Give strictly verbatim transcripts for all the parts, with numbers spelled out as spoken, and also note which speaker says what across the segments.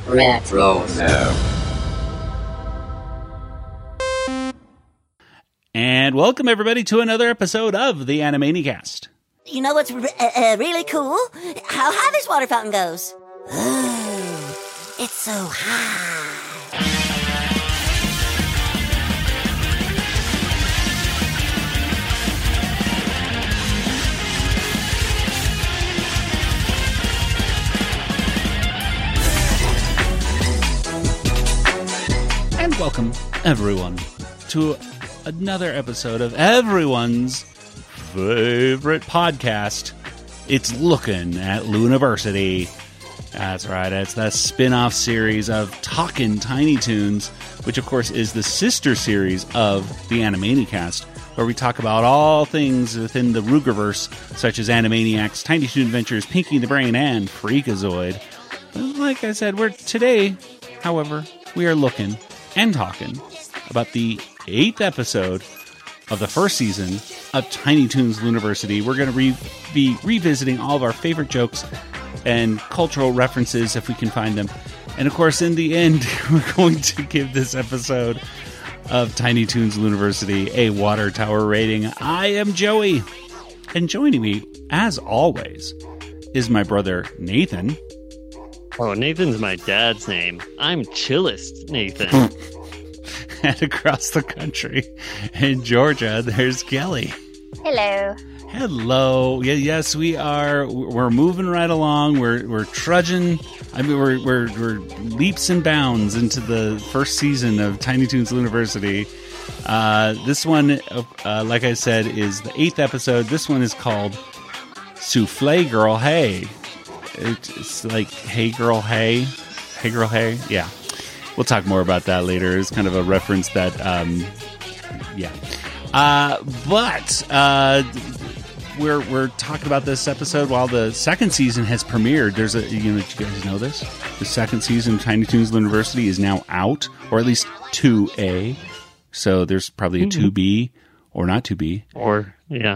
Speaker 1: Retro Nerd.
Speaker 2: And welcome everybody to another episode of the Animaniacast.
Speaker 3: You know what's re- uh, uh, really cool? How high this water fountain goes. Ooh, it's so high.
Speaker 2: And welcome everyone to another episode of everyone's favorite podcast. It's Looking at Looniversity. That's right, it's the spin-off series of Talkin' Tiny Toons, which of course is the sister series of the Animaniacast, where we talk about all things within the Rugerverse, such as Animaniacs, Tiny Toon Adventures, Pinky the Brain, and Freakazoid. But like I said, we're today, however, we are looking and talking about the eighth episode of the first season of Tiny Toons Looniversity. We're going to re- be revisiting all of our favorite jokes and cultural references if we can find them. And of course, in the end, we're going to give this episode of Tiny Toons Looniversity a Water Tower rating. I am Joey, and joining me, as always, is my brother Nathan.
Speaker 4: Oh, Nathan's my dad's name. I'm Chillest Nathan.
Speaker 2: And across the country in Georgia, there's Kelly.
Speaker 5: Hello.
Speaker 2: Hello. Yeah, yes, we are. We're moving right along. We're we're trudging. I mean, we're we're we're leaps and bounds into the first season of Tiny Toons Looniversity. Uh, this one, uh, like I said, is the eighth episode. This one is called Souffle Girl Hey. It's like Hey Girl Hey, Hey Girl Hey. Yeah, we'll talk more about that later. It's kind of a reference that, um, yeah. Uh, but uh, we're we're talking about this episode while the second season has premiered. There's a you know did you guys know this? The second season of Tiny Toons Looniversity is now out, or at least two A. So there's probably a two B. Or not two B.
Speaker 4: Or, yeah.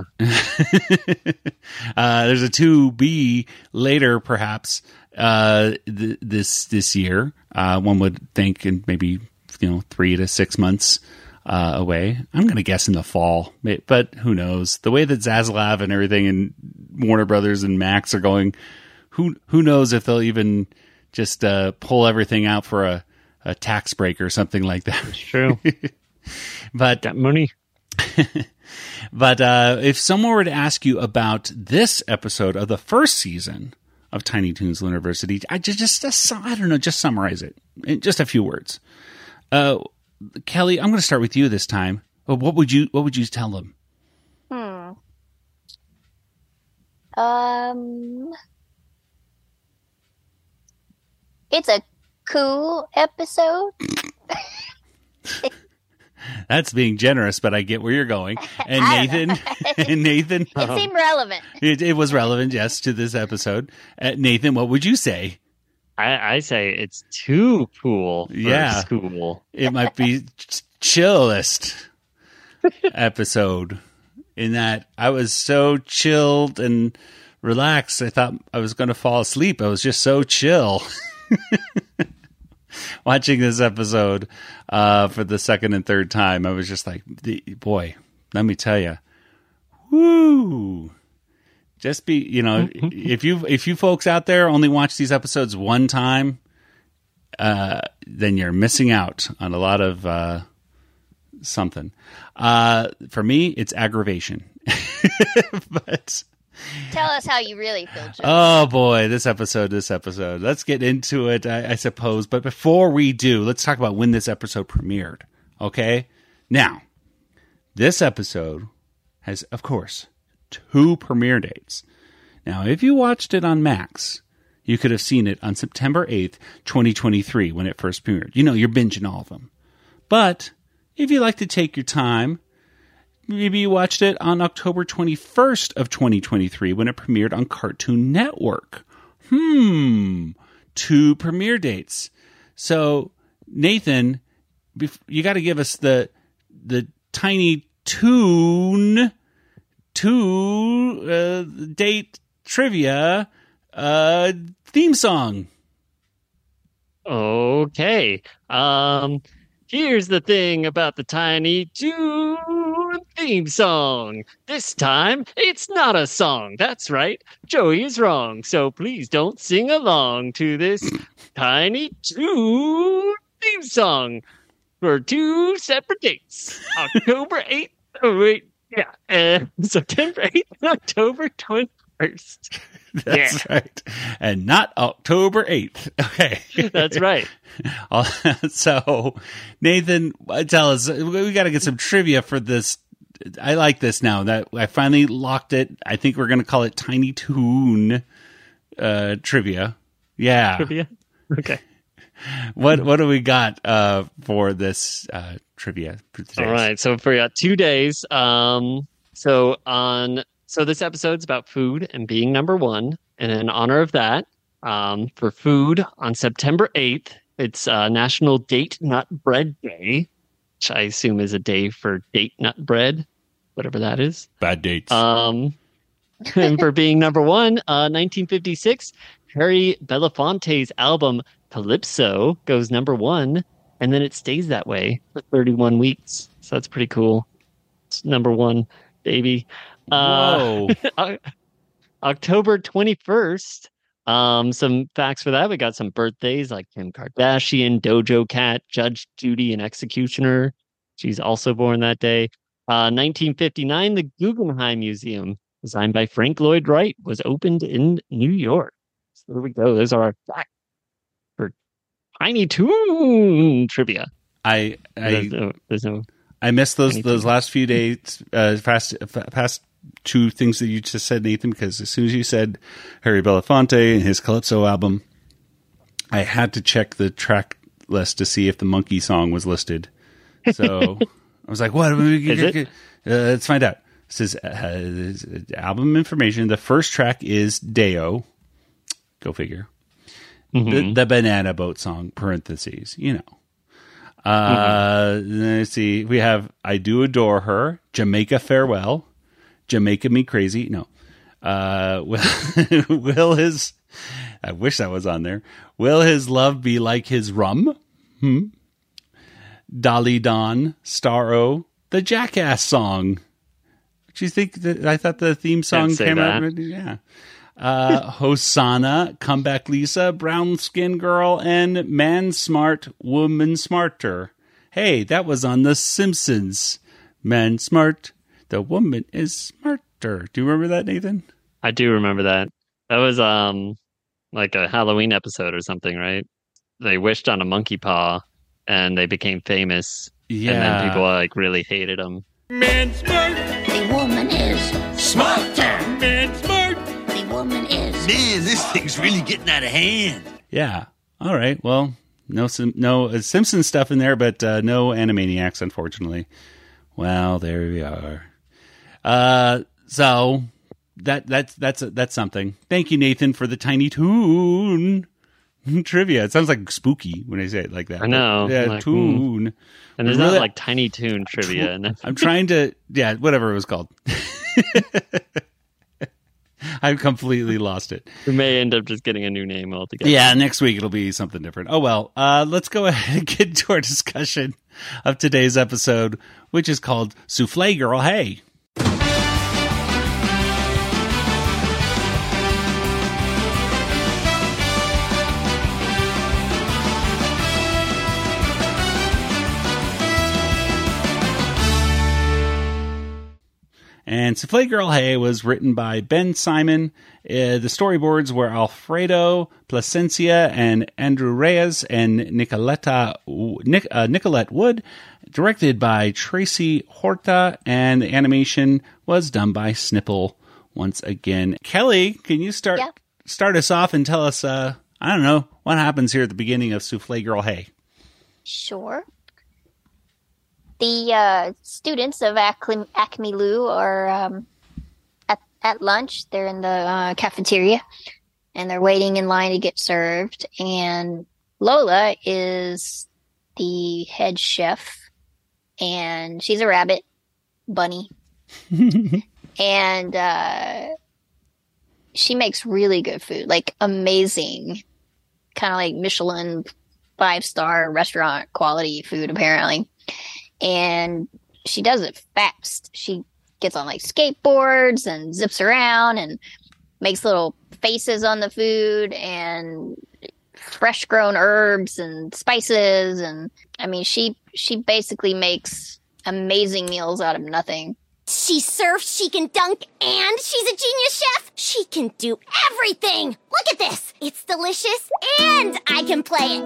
Speaker 2: uh, there's a two B later, perhaps, uh, th- this this year. Uh, one would think in maybe, you know, three to six months uh, away. I'm going to guess in the fall, but who knows? The way that Zaslav and everything and Warner Brothers and Max are going, who who knows if they'll even just uh, pull everything out for a, a tax break or something like that.
Speaker 4: It's true.
Speaker 2: But
Speaker 4: got money.
Speaker 2: But uh, if someone were to ask you about this episode of the first season of Tiny Toons Looniversity, I just, just, just I don't know, just summarize it in just a few words. Uh, Kelly, I'm going to start with you this time. What would you What would you tell them?
Speaker 5: Hmm. Um. It's a cool episode.
Speaker 2: That's being generous, but I get where you're going. And Nathan, and Nathan,
Speaker 5: It seemed relevant.
Speaker 2: It, it was relevant, yes, to this episode. Uh, Nathan, what would you say?
Speaker 4: I, I say it's too cool for
Speaker 2: Yeah.
Speaker 4: school.
Speaker 2: It might be ch- chillest episode in that I was so chilled and relaxed. I thought I was going to fall asleep. I was just so chill. Watching this episode uh, for the second and third time, I was just like, boy, let me tell you, woo! Just be, you know, if you if you folks out there only watch these episodes one time, uh, then you're missing out on a lot of uh, something. Uh, for me, it's aggravation, but.
Speaker 5: Tell us how you really feel, Joe.
Speaker 2: Oh boy, this episode, this episode. Let's get into it, I, I suppose. But before we do, let's talk about when this episode premiered. Okay? Now, this episode has, of course, two premiere dates. Now, if you watched it on Max, you could have seen it on September eighth, twenty twenty-three, when it first premiered. You know, you're binging all of them. But if you like to take your time, maybe you watched it on October twenty-first of twenty twenty-three when it premiered on Cartoon Network. Hmm. Two premiere dates. So, Nathan, you got to give us the the Tiny Toon two uh, date trivia uh, theme song.
Speaker 4: Okay. Um, here's the thing about the Tiny Toon theme song. This time, it's not a song. That's right. Joey is wrong. So please don't sing along to this Tiny Toon theme song for two separate dates. October eighth. Oh, wait. Yeah. Uh, September eighth and October twenty-first.
Speaker 2: That's yeah. right. And not October eighth. Okay.
Speaker 4: That's right.
Speaker 2: So, Nathan, tell us, we got to get some trivia for this. I like this now that I finally locked it. I think we're going to call it Tiny Toon uh, trivia. Yeah.
Speaker 4: Trivia? Okay.
Speaker 2: What what do we got uh, for this uh, trivia? For
Speaker 4: All right. So for uh, two days. Um, so on... So this episode's about food and being number one. And in honor of that, um, for food on September eighth, it's uh, National Date Nut Bread Day, which I assume is a day for date nut bread, whatever that is.
Speaker 2: Bad dates.
Speaker 4: Um, and for being number one, uh, nineteen fifty-six, Harry Belafonte's album Calypso goes number one, and then it stays that way for thirty-one weeks. So that's pretty cool. It's number one, baby.
Speaker 2: Whoa.
Speaker 4: Uh, October twenty-first. Um, some facts for that. We got some birthdays like Kim Kardashian, Dojo Cat, Judge Judy, and Executioner. She's also born that day. Uh, nineteen fifty-nine, the Guggenheim Museum, designed by Frank Lloyd Wright, was opened in New York. So there we go. Those are our facts for Tiny Toon trivia.
Speaker 2: I I
Speaker 4: there's no, there's no
Speaker 2: I missed those those last few days. Uh, past past. Two things that you just said, Nathan, because as soon as you said Harry Belafonte and his Calypso album, I had to check the track list to see if the Monkey song was listed. So I was like, what?
Speaker 4: Is it?
Speaker 2: Uh, let's find out. It says uh, album information. The first track is Deo. Go figure. Mm-hmm. The, the Banana Boat song, parentheses, you know. Uh, mm-hmm. Let's see. We have I Do Adore Her, Jamaica Farewell, Jamaica Me Crazy. No. Uh, will, will his, I wish that was on there. Will his love be like his rum? Hmm. Dolly Don, Starro, the Jackass song. Do you think that, I thought the theme song came that. out? Yeah. Uh, Hosanna, Comeback Lisa, Brown Skin Girl, and Man Smart, Woman Smarter. Hey, that was on The Simpsons. Man Smart, the woman is smarter. Do you remember that, Nathan?
Speaker 4: I do remember that. That was um like a Halloween episode or something, right? They wished on a monkey paw and they became famous.
Speaker 2: Yeah.
Speaker 4: And then people like really hated them.
Speaker 1: Man smart.
Speaker 3: The woman is
Speaker 1: Smarter. Man smart.
Speaker 3: The woman is.
Speaker 1: Man, this thing's really getting out of hand.
Speaker 2: Yeah. All right. Well, no Sim- no uh, Simpsons stuff in there, but uh, no Animaniacs, unfortunately. Well, there we are. Uh, so that that's that's that's something. Thank you, Nathan, for the Tiny Toon trivia. It sounds like spooky when I say it like that.
Speaker 4: I know.
Speaker 2: But, yeah,
Speaker 4: like,
Speaker 2: Toon.
Speaker 4: Mm. And there's
Speaker 2: really,
Speaker 4: not like Tiny Toon trivia. In
Speaker 2: I'm trying to, yeah, whatever it was called. I've completely lost it.
Speaker 4: We may end up just getting a new name altogether.
Speaker 2: Yeah, next week it'll be something different. Oh, well, uh, let's go ahead and get to our discussion of today's episode, which is called Souffle Girl Hey. And Souffle Girl Hey was written by Ben Simon. Uh, the storyboards were Alfredo Placencia and Andrew Reyes and Nicoletta, Nic, uh, Nicolette Wood. Directed by Tracy Horta. And the animation was done by Snipple once again. Kelly, can you start
Speaker 5: Yeah.
Speaker 2: start us off and tell us, uh, I don't know, what happens here at the beginning of Souffle Girl Hey?
Speaker 5: Sure. The uh, students of Acme, Acme Lou are um, at, at lunch. They're in the uh, cafeteria, and they're waiting in line to get served. And Lola is the head chef, and she's a rabbit bunny. And uh, she makes really good food, like amazing, kind of like Michelin five star restaurant quality food apparently, and she does it fast. She gets on like skateboards and zips around and makes little faces on the food and fresh grown herbs and spices, and I mean she she basically makes amazing meals out of nothing.
Speaker 3: She surfs, she can dunk, and she's a genius chef. She can do everything. Look at this. It's delicious, and I can play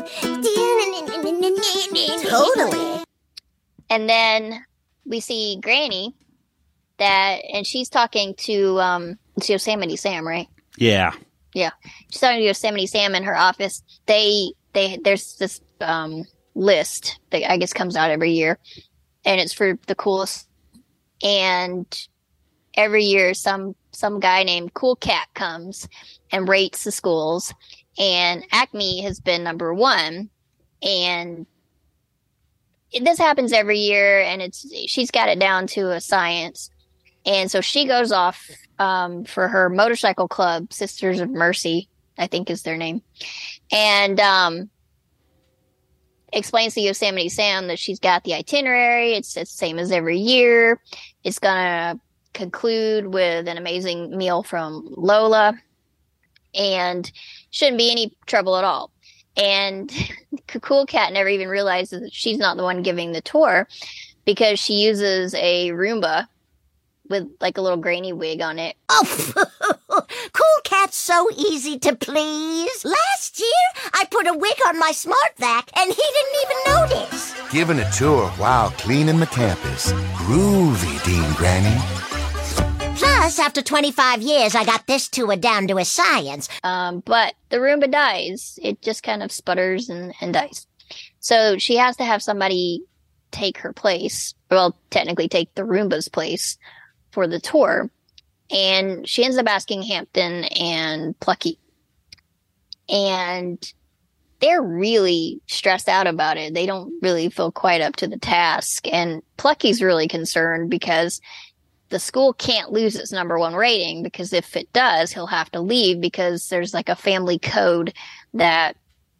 Speaker 3: it. Totally.
Speaker 5: And then we see Granny, that, and she's talking to, um, it's Yosemite Sam, right?
Speaker 2: Yeah.
Speaker 5: Yeah. She's talking to Yosemite Sam in her office. They, they, there's this, um, list that I guess comes out every year, and it's for the coolest. And every year some some guy named Cool Cat comes and rates the schools, and Acme has been number one, and it, this happens every year, and it's she's got it down to a science. And so she goes off um, for her motorcycle club, Sisters of Mercy, I think is their name, and um explains to Yosemite Sam that she's got the itinerary. It's, it's the same as every year. It's going to conclude with an amazing meal from Lola, and shouldn't be any trouble at all. And Cool Cat never even realizes that she's not the one giving the tour, because she uses a Roomba with like a little Granny wig on it.
Speaker 3: Oh, Cool Cat's so easy to please. Last year, I put a wig on my smart vac, and he didn't even notice.
Speaker 6: Giving a tour while cleaning the campus. Groovy, Dean Granny.
Speaker 3: Plus, after twenty-five years, I got this tour down to a science.
Speaker 5: Um, but the Roomba dies. It just kind of sputters and, and dies. So she has to have somebody take her place. Well, technically take the Roomba's place for the tour. And she ends up asking Hampton and Plucky. And they're really stressed out about it. They don't really feel quite up to the task. And Plucky's really concerned because the school can't lose its number one rating, because if it does, he'll have to leave, because there's like a family code that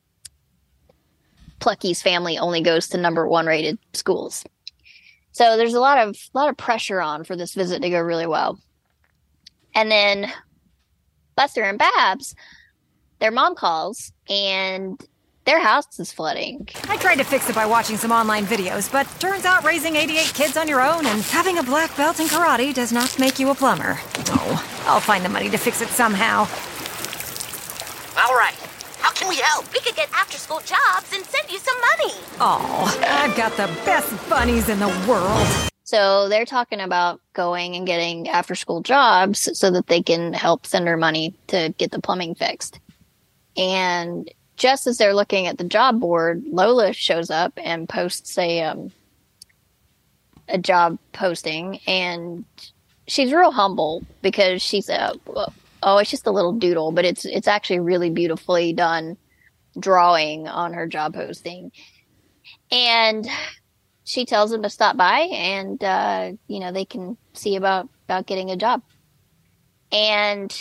Speaker 5: Plucky's family only goes to number one rated schools. So there's a lot of lot of pressure on for this visit to go really well. And then Buster and Babs, their mom calls, and their house is flooding.
Speaker 7: I tried to fix it by watching some online videos, but turns out raising eighty-eight kids on your own and having a black belt in karate does not make you a plumber. Oh, I'll find the money to fix it somehow.
Speaker 3: All right. How can we help? We could get after-school jobs and send you some money.
Speaker 7: Oh, I've got the best bunnies in the world.
Speaker 5: So they're talking about going and getting after-school jobs so that they can help send her money to get the plumbing fixed. And just as they're looking at the job board, Lola shows up and posts a um, a job posting, and she's real humble because she's a oh, it's just a little doodle, but it's it's actually really beautifully done drawing on her job posting. And she tells them to stop by, and uh, you know, they can see about about getting a job. And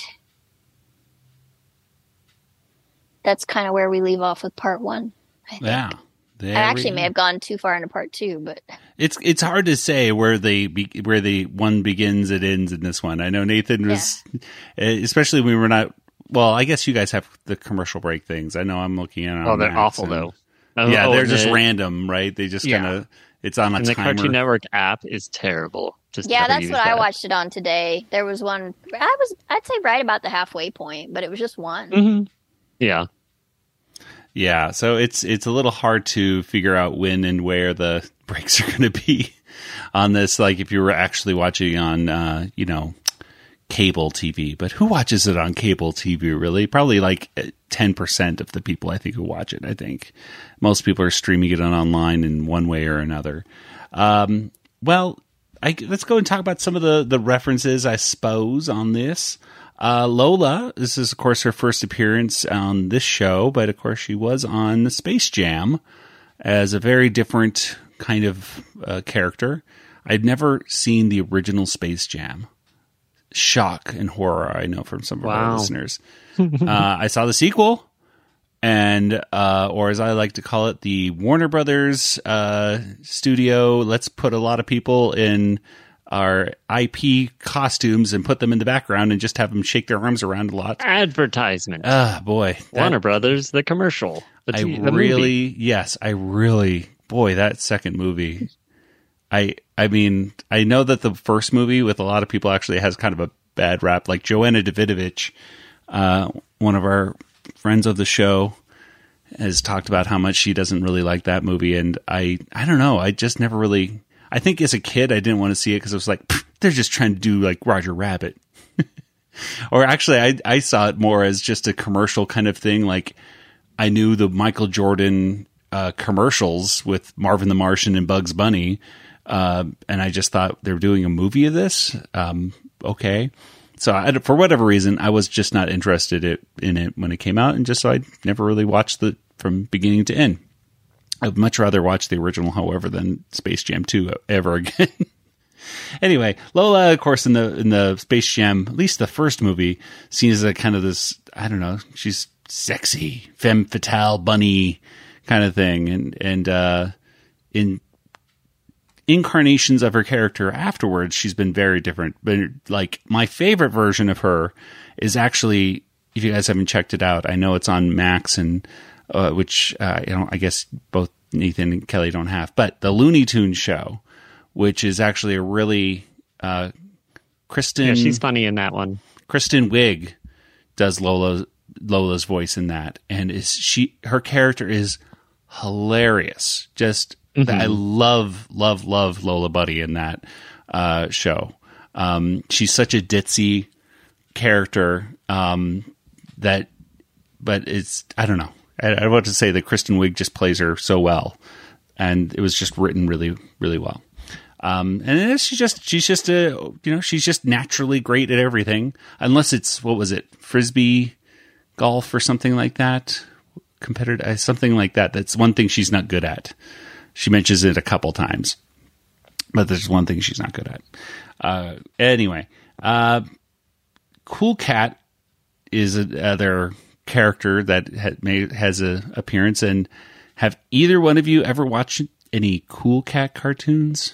Speaker 5: that's kind of where we leave off with part one. I think.
Speaker 2: Yeah.
Speaker 5: I actually may have gone too far into part two, but
Speaker 2: it's it's hard to say where the be, where the one begins and ends in this one. I know Nathan was, yeah. especially when we were not. Well, I guess you guys have the commercial break things. I know I'm looking at.
Speaker 4: Oh, they're
Speaker 2: Max
Speaker 4: awful
Speaker 2: and,
Speaker 4: though.
Speaker 2: Yeah,
Speaker 4: oh,
Speaker 2: they're just
Speaker 4: the,
Speaker 2: random, right? They just kind of. Yeah. It's on a
Speaker 4: and
Speaker 2: timer.
Speaker 4: The Cartoon Network app is terrible. Just
Speaker 5: yeah, that's what
Speaker 4: that.
Speaker 5: I watched it on today. There was one. I was, I'd say, right about the halfway point, but it was just one.
Speaker 4: Mm-hmm. Yeah.
Speaker 2: Yeah, so it's it's a little hard to figure out when and where the breaks are going to be on this. Like if you were actually watching on, uh, you know, cable T V. But who watches it on cable T V, really? Probably like ten percent of the people, I think, who watch it. I think most people are streaming it on online in one way or another. Um, well, I, let's go and talk about some of the, the references, I suppose, on this. Uh, Lola, this is, of course, her first appearance on this show, but, of course, she was on Space Jam as a very different kind of uh, character. I'd never seen the original Space Jam. Shock and horror, I know from some of
Speaker 4: wow.
Speaker 2: our listeners. uh, I saw the sequel, and uh, or as I like to call it, the Warner Brothers uh, studio. Let's put a lot of people in our I P costumes and put them in the background and just have them shake their arms around a lot.
Speaker 4: Advertisement.
Speaker 2: Ah, boy. That,
Speaker 4: Warner Brothers, the commercial. The
Speaker 2: I
Speaker 4: t- the
Speaker 2: really,
Speaker 4: movie.
Speaker 2: yes, I really, boy, that second movie. I, I mean, I know that the first movie with a lot of people actually has kind of a bad rap. Like Joanna Davidovich, uh, one of our friends of the show, has talked about how much she doesn't really like that movie. And I, I don't know. I just never really, I think as a kid, I didn't want to see it because it was like, they're just trying to do like Roger Rabbit. Or actually, I, I saw it more as just a commercial kind of thing. Like I knew the Michael Jordan uh, commercials with Marvin the Martian and Bugs Bunny. Uh, and I just thought they were doing a movie of this. Um, okay. So I, for whatever reason, I was just not interested it, in it when it came out. And just so I never really watched it from beginning to end. I'd much rather watch the original, however, than Space Jam two ever again. Anyway, Lola, of course, in the in the Space Jam, at least the first movie, seen as a kind of this, I don't know, she's sexy, femme fatale, bunny kind of thing. And, and uh, in incarnations of her character afterwards, she's been very different. But like my favorite version of her is actually, if you guys haven't checked it out, I know it's on Max and Uh, which uh, you know, I guess both Nathan and Kelly don't have, but the Looney Tunes show, which is actually a really uh, Kristen.
Speaker 4: Yeah, she's funny in that one.
Speaker 2: Kristen Wiig does Lola Lola's voice in that, and is she her character is hilarious. Just mm-hmm. I love love love Lola Buddy in that uh, show. Um, she's such a ditzy character um, that, but it's I don't know. I want to say that Kristen Wiig just plays her so well, and it was just written really, really well. Um, and she's just, she's just a, you know, she's just naturally great at everything, unless it's, what was it? Frisbee golf or something like that. Competitive, something like that. That's one thing she's not good at. She mentions it a couple times, but there's one thing she's not good at. Uh, anyway, uh, Cool Cat is another character that ha- may, has a appearance. And have either one of you ever watched any Cool Cat cartoons?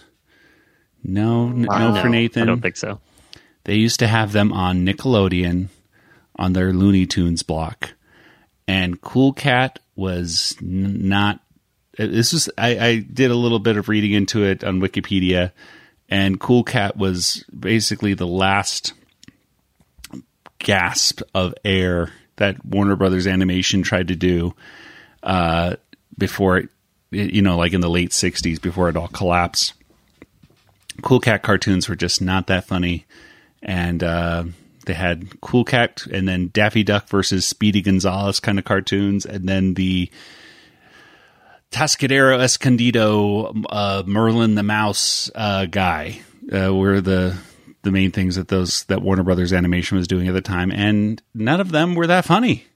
Speaker 2: No, n-
Speaker 4: Wow.
Speaker 2: no for Nathan.
Speaker 4: I don't think so.
Speaker 2: They used to have them on Nickelodeon on their Looney Tunes block, and Cool Cat was n- not. This was I, I did a little bit of reading into it on Wikipedia, and Cool Cat was basically the last gasp of air that Warner Brothers Animation tried to do uh, before it, you know, like in the late sixties, before it all collapsed. Cool Cat cartoons were just not that funny. And uh, they had Cool Cat and then Daffy Duck versus Speedy Gonzales kind of cartoons. And then the Tascadero Escondido uh, Merlin the Mouse uh, guy uh, were the... the main things that those that Warner Brothers Animation was doing at the time, and none of them were that funny.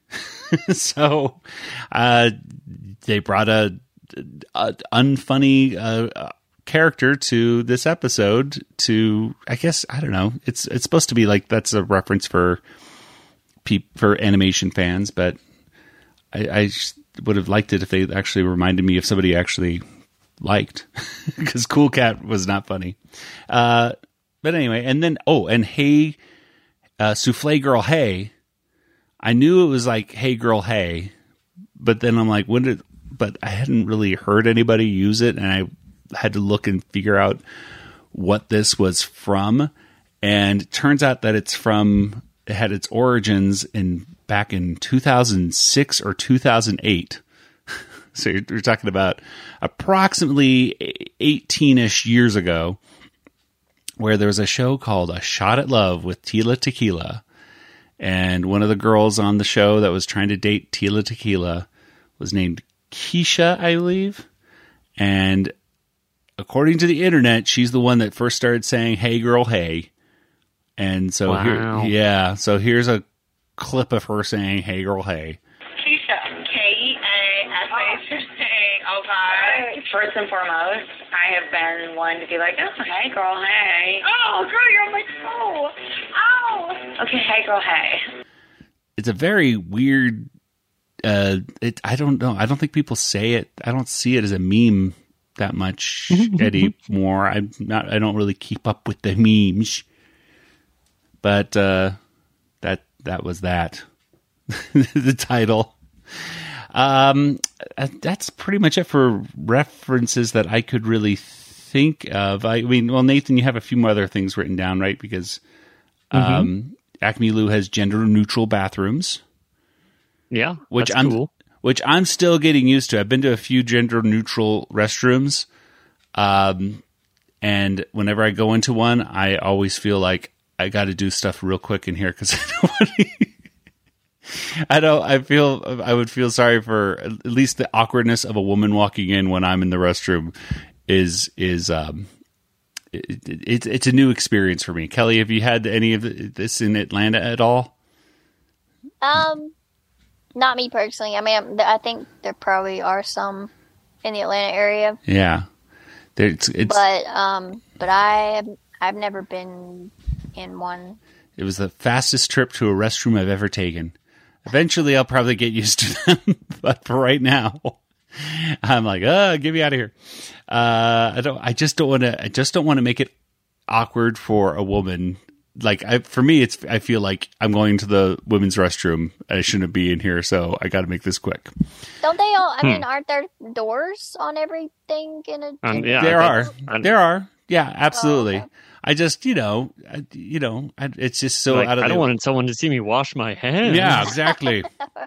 Speaker 2: So uh, they brought a, a unfunny uh, character to this episode. To I guess I don't know. It's it's supposed to be like that's a reference for pe- for animation fans, but I, I just would have liked it if they actually reminded me of somebody I actually liked, because Cool Cat was not funny. Uh, But anyway, and then, oh, and Hey, uh, Souffle Girl Hey, I knew it was like Hey Girl Hey, but then I'm like, when did, but I hadn't really heard anybody use it, and I had to look and figure out what this was from, and it turns out that it's from, it had its origins in, back in two thousand six or two thousand eight. So you're, you're talking about approximately eighteen-ish years ago, where there was a show called A Shot at Love with Tila Tequila. And one of the girls on the show that was trying to date Tila Tequila was named Keisha, I believe. And according to the internet, she's the one that first started saying, "Hey girl, hey." And so
Speaker 4: wow.
Speaker 2: here, yeah, so here's a clip of her saying, "Hey girl, hey."
Speaker 8: Keisha, K E A S H A, okay. First and foremost, I have been one to be like, oh, hey, girl, hey. Oh, girl, you're on my toe. Oh. Okay, hey, girl, hey.
Speaker 2: It's a very weird uh, it, I don't know. I don't think people say it. I don't see it as a meme that much anymore. I'm not. I don't really keep up with the memes. But uh, that that was that. The title. Um, that's pretty much it for references that I could really think of. I mean, well, Nathan, you have a few more other things written down, right? Because um, mm-hmm. Acme Lou has gender neutral bathrooms.
Speaker 4: Yeah,
Speaker 2: which
Speaker 4: that's
Speaker 2: I'm
Speaker 4: cool.
Speaker 2: which I'm still getting used to. I've been to a few gender neutral restrooms, um, and whenever I go into one, I always feel like I got to do stuff real quick in here because I don't want to. I don't. I feel. I would feel sorry for at least the awkwardness of a woman walking in when I'm in the restroom. Is is um, it, it, it's a new experience for me. Kelly, have you had any of this in Atlanta at all?
Speaker 5: Um. Not me personally. I mean, I think there probably are some in the Atlanta area.
Speaker 2: Yeah, it's, it's
Speaker 5: but um, but I have, I've never been in one.
Speaker 2: It was the fastest trip to a restroom I've ever taken. Eventually, I'll probably get used to them, but for right now, I'm like, oh, get me out of here. Uh, I don't. I just don't want to. I just don't want to make it awkward for a woman. Like I, for me, it's. I feel like I'm going to the women's restroom. I shouldn't be in here, so I got to make this quick.
Speaker 5: Don't they all? I
Speaker 4: Hmm.
Speaker 5: mean, aren't there doors on everything in a?
Speaker 4: Um,
Speaker 5: in
Speaker 4: yeah,
Speaker 2: there
Speaker 4: I
Speaker 2: are.
Speaker 4: think- I-
Speaker 2: There are. Yeah, absolutely.
Speaker 5: Oh, okay.
Speaker 2: I just, you know, I, you know, I, it's just so
Speaker 4: Like,
Speaker 2: out of
Speaker 4: I
Speaker 2: the.
Speaker 4: don't want someone to see me wash my hands.
Speaker 2: Yeah, exactly.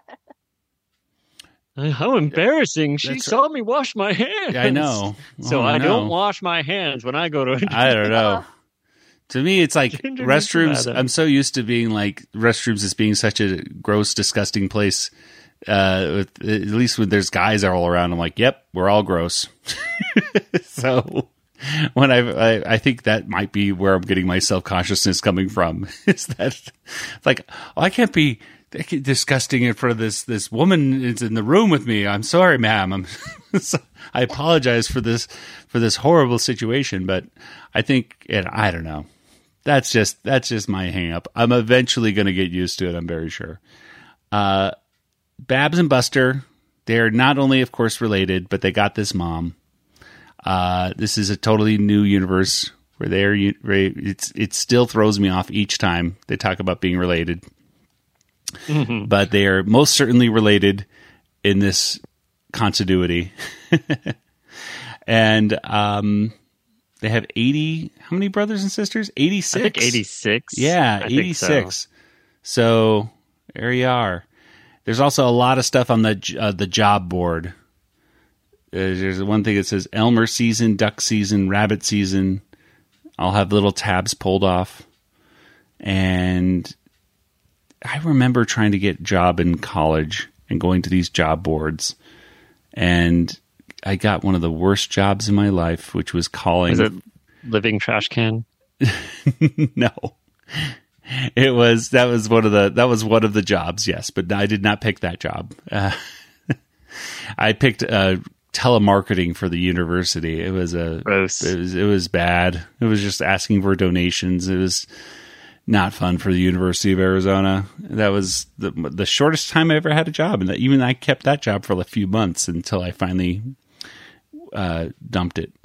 Speaker 4: How embarrassing. She
Speaker 2: That's
Speaker 4: saw me wash my hands.
Speaker 2: I know.
Speaker 4: So
Speaker 2: Oh,
Speaker 4: I
Speaker 2: no.
Speaker 4: don't wash my hands when I go to.
Speaker 2: I don't know. To me, it's like
Speaker 4: Gender
Speaker 2: restrooms.
Speaker 4: neutral.
Speaker 2: I'm so used to being like restrooms as being such a gross, disgusting place. Uh, with, at least when there's guys all around, I'm like, yep, we're all gross. So when I, I, I think that might be where I'm getting my self consciousness coming from. Is that like, oh, I can't be disgusting in front of this this woman is in the room with me. I'm sorry, ma'am. I'm so, I apologize for this for this horrible situation, but I think and I don't know. That's just that's just my hang up. I'm eventually going to get used to it, I'm very sure. Uh Babs and Buster, they're not only of course related, but they got this mom. Uh this is a totally new universe where they're it's it still throws me off each time they talk about being related.
Speaker 4: Mhm.
Speaker 2: But they are most certainly related in this continuity. And um, they have eighty, how many brothers and sisters? eighty-six.
Speaker 4: I think eighty-six.
Speaker 2: Yeah,
Speaker 4: I think
Speaker 2: eighty-six. So. so there you are. There's also a lot of stuff on the uh, the job board. Uh, there's one thing that says Elmer season, duck season, rabbit season. I'll have little tabs pulled off. And I remember trying to get a job in college and going to these job boards. And I got one of the worst jobs in my life, which was calling.
Speaker 4: Is it living trash can?
Speaker 2: No. It was that was one of the that was one of the jobs, yes, but I did not pick that job. Uh, I picked uh, telemarketing for the university. It was a
Speaker 4: Gross.
Speaker 2: It was it was bad. It was just asking for donations. It was not fun for the University of Arizona. That was the the shortest time I ever had a job, and that, even I kept that job for a few months until I finally uh, dumped it.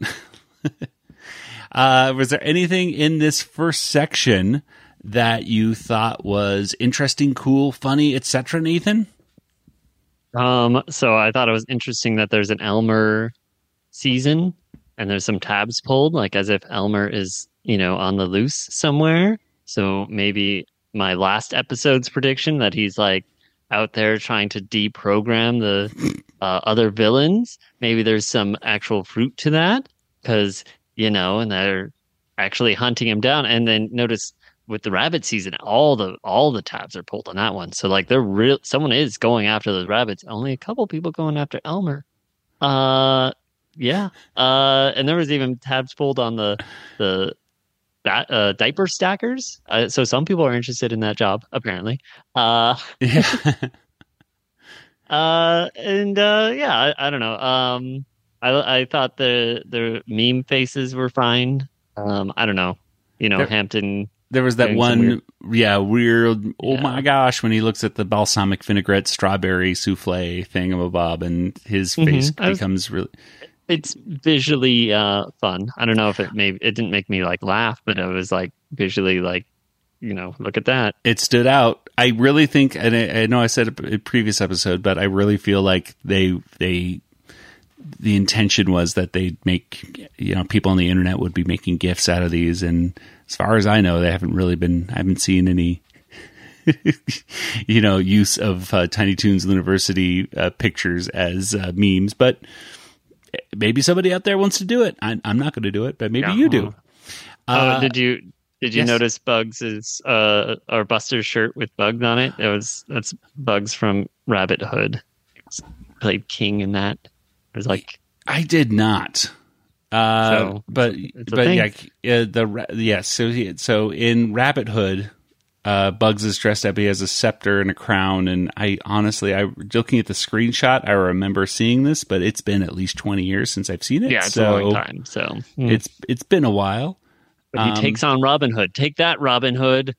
Speaker 2: uh, was there anything in this first section that you thought was interesting, cool, funny, et cetera, Nathan?
Speaker 4: Um, so I thought it was interesting that there's an Elmer season and there's some tabs pulled, like as if Elmer is, you know, on the loose somewhere. So maybe my last episode's prediction that he's like out there trying to deprogram the uh, other villains. Maybe there's some actual fruit to that because, you know, and they're actually hunting him down. And then notice with the rabbit season, all the all the tabs are pulled on that one. So like they're real. Someone is going after those rabbits. Only a couple people going after Elmer. Uh, yeah. Uh, and there was even tabs pulled on the the that uh, diaper stackers. Uh, so some people are interested in that job apparently. Uh,
Speaker 2: Yeah.
Speaker 4: uh, and uh, yeah, I, I don't know. Um, I I thought the the meme faces were fine. Um, I don't know. You know,
Speaker 2: They're-
Speaker 4: Hampton
Speaker 2: There was that
Speaker 4: Getting
Speaker 2: one,
Speaker 4: some weird-
Speaker 2: yeah, weird, oh
Speaker 4: Yeah.
Speaker 2: my gosh, when he looks at the balsamic vinaigrette strawberry souffle thingamabob and his
Speaker 4: Mhm.
Speaker 2: face
Speaker 4: I was-
Speaker 2: becomes really.
Speaker 4: It's visually uh, fun. I don't know if it made it didn't make me like laugh, but it was like visually like, you know, look at that.
Speaker 2: It stood out. I really think, and I, I know I said it in a previous episode, but I really feel like they, they, the intention was that they'd make, you know, people on the internet would be making GIFs out of these. And as far as I know, they haven't really been, I haven't seen any, you know, use of uh, Tiny Toons University uh, pictures as uh, memes, but maybe somebody out there wants to do it. I, I'm not going to do it, but maybe
Speaker 4: Yeah.
Speaker 2: you do.
Speaker 4: Oh,
Speaker 2: Uh,
Speaker 4: did you did you
Speaker 2: yes.
Speaker 4: notice Bugs' uh or Buster's shirt with Bugs on it? It was that's Bugs from Rabbit Hood. He was- played King in that. It was like
Speaker 2: I did not. Uh,
Speaker 4: So,
Speaker 2: but
Speaker 4: it's a
Speaker 2: but
Speaker 4: thing.
Speaker 2: yeah, uh, the ra- yes. So he, so in Rabbit Hood, uh, Bugs is dressed up. He has a scepter and a crown. And I honestly, I looking at the screenshot, I remember seeing this, but it's been at least twenty years since I've seen it.
Speaker 4: yeah, it's
Speaker 2: so
Speaker 4: a long time. So mm.
Speaker 2: It's it's been a while.
Speaker 4: But he
Speaker 2: um,
Speaker 4: takes on Robin Hood. Take that, Robin Hood.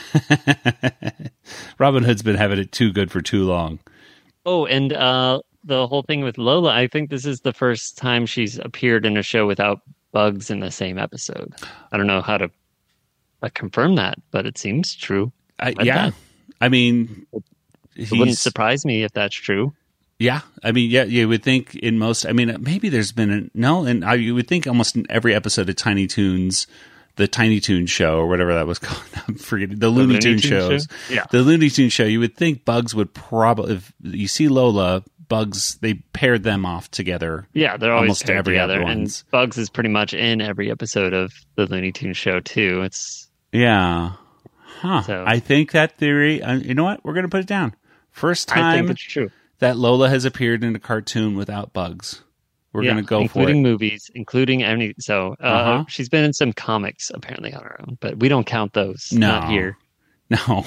Speaker 2: Robin Hood's been having it too good for too long.
Speaker 4: Oh, and uh, the whole thing with Lola, I think this is the first time she's appeared in a show without Bugs in the same episode. I don't know how to uh, confirm that, but it seems true.
Speaker 2: I,
Speaker 4: Read
Speaker 2: yeah,
Speaker 4: that.
Speaker 2: I mean,
Speaker 4: It wouldn't
Speaker 2: he's-
Speaker 4: surprise me if that's true.
Speaker 2: Yeah, I mean, yeah, you would think in most. I mean, maybe there's been a, no, and I, you would think almost in every episode of Tiny Toons, the Tiny Toons show or whatever that was called. I'm forgetting the Looney,
Speaker 4: Looney
Speaker 2: Tunes
Speaker 4: Tunes
Speaker 2: shows.
Speaker 4: show? Yeah.
Speaker 2: The Looney Tunes show. You would think Bugs would probably. If you see Lola, Bugs, they paired them off together.
Speaker 4: Yeah, they're always
Speaker 2: Almost
Speaker 4: paired
Speaker 2: every
Speaker 4: together,
Speaker 2: other
Speaker 4: and
Speaker 2: ones.
Speaker 4: Bugs is pretty much in every episode of the Looney Tunes show too. It's
Speaker 2: Yeah, huh?
Speaker 4: So-
Speaker 2: I think that theory. Uh, you know what? We're gonna put it down. First
Speaker 4: I
Speaker 2: time
Speaker 4: think it's true.
Speaker 2: that Lola has appeared in a cartoon without Bugs. We're
Speaker 4: Yeah,
Speaker 2: gonna go for
Speaker 4: including
Speaker 2: it.
Speaker 4: movies, including any. So uh,
Speaker 2: Uh-huh.
Speaker 4: she's been in some comics apparently on her own, but we don't count those.
Speaker 2: No.
Speaker 4: Not here.
Speaker 2: No.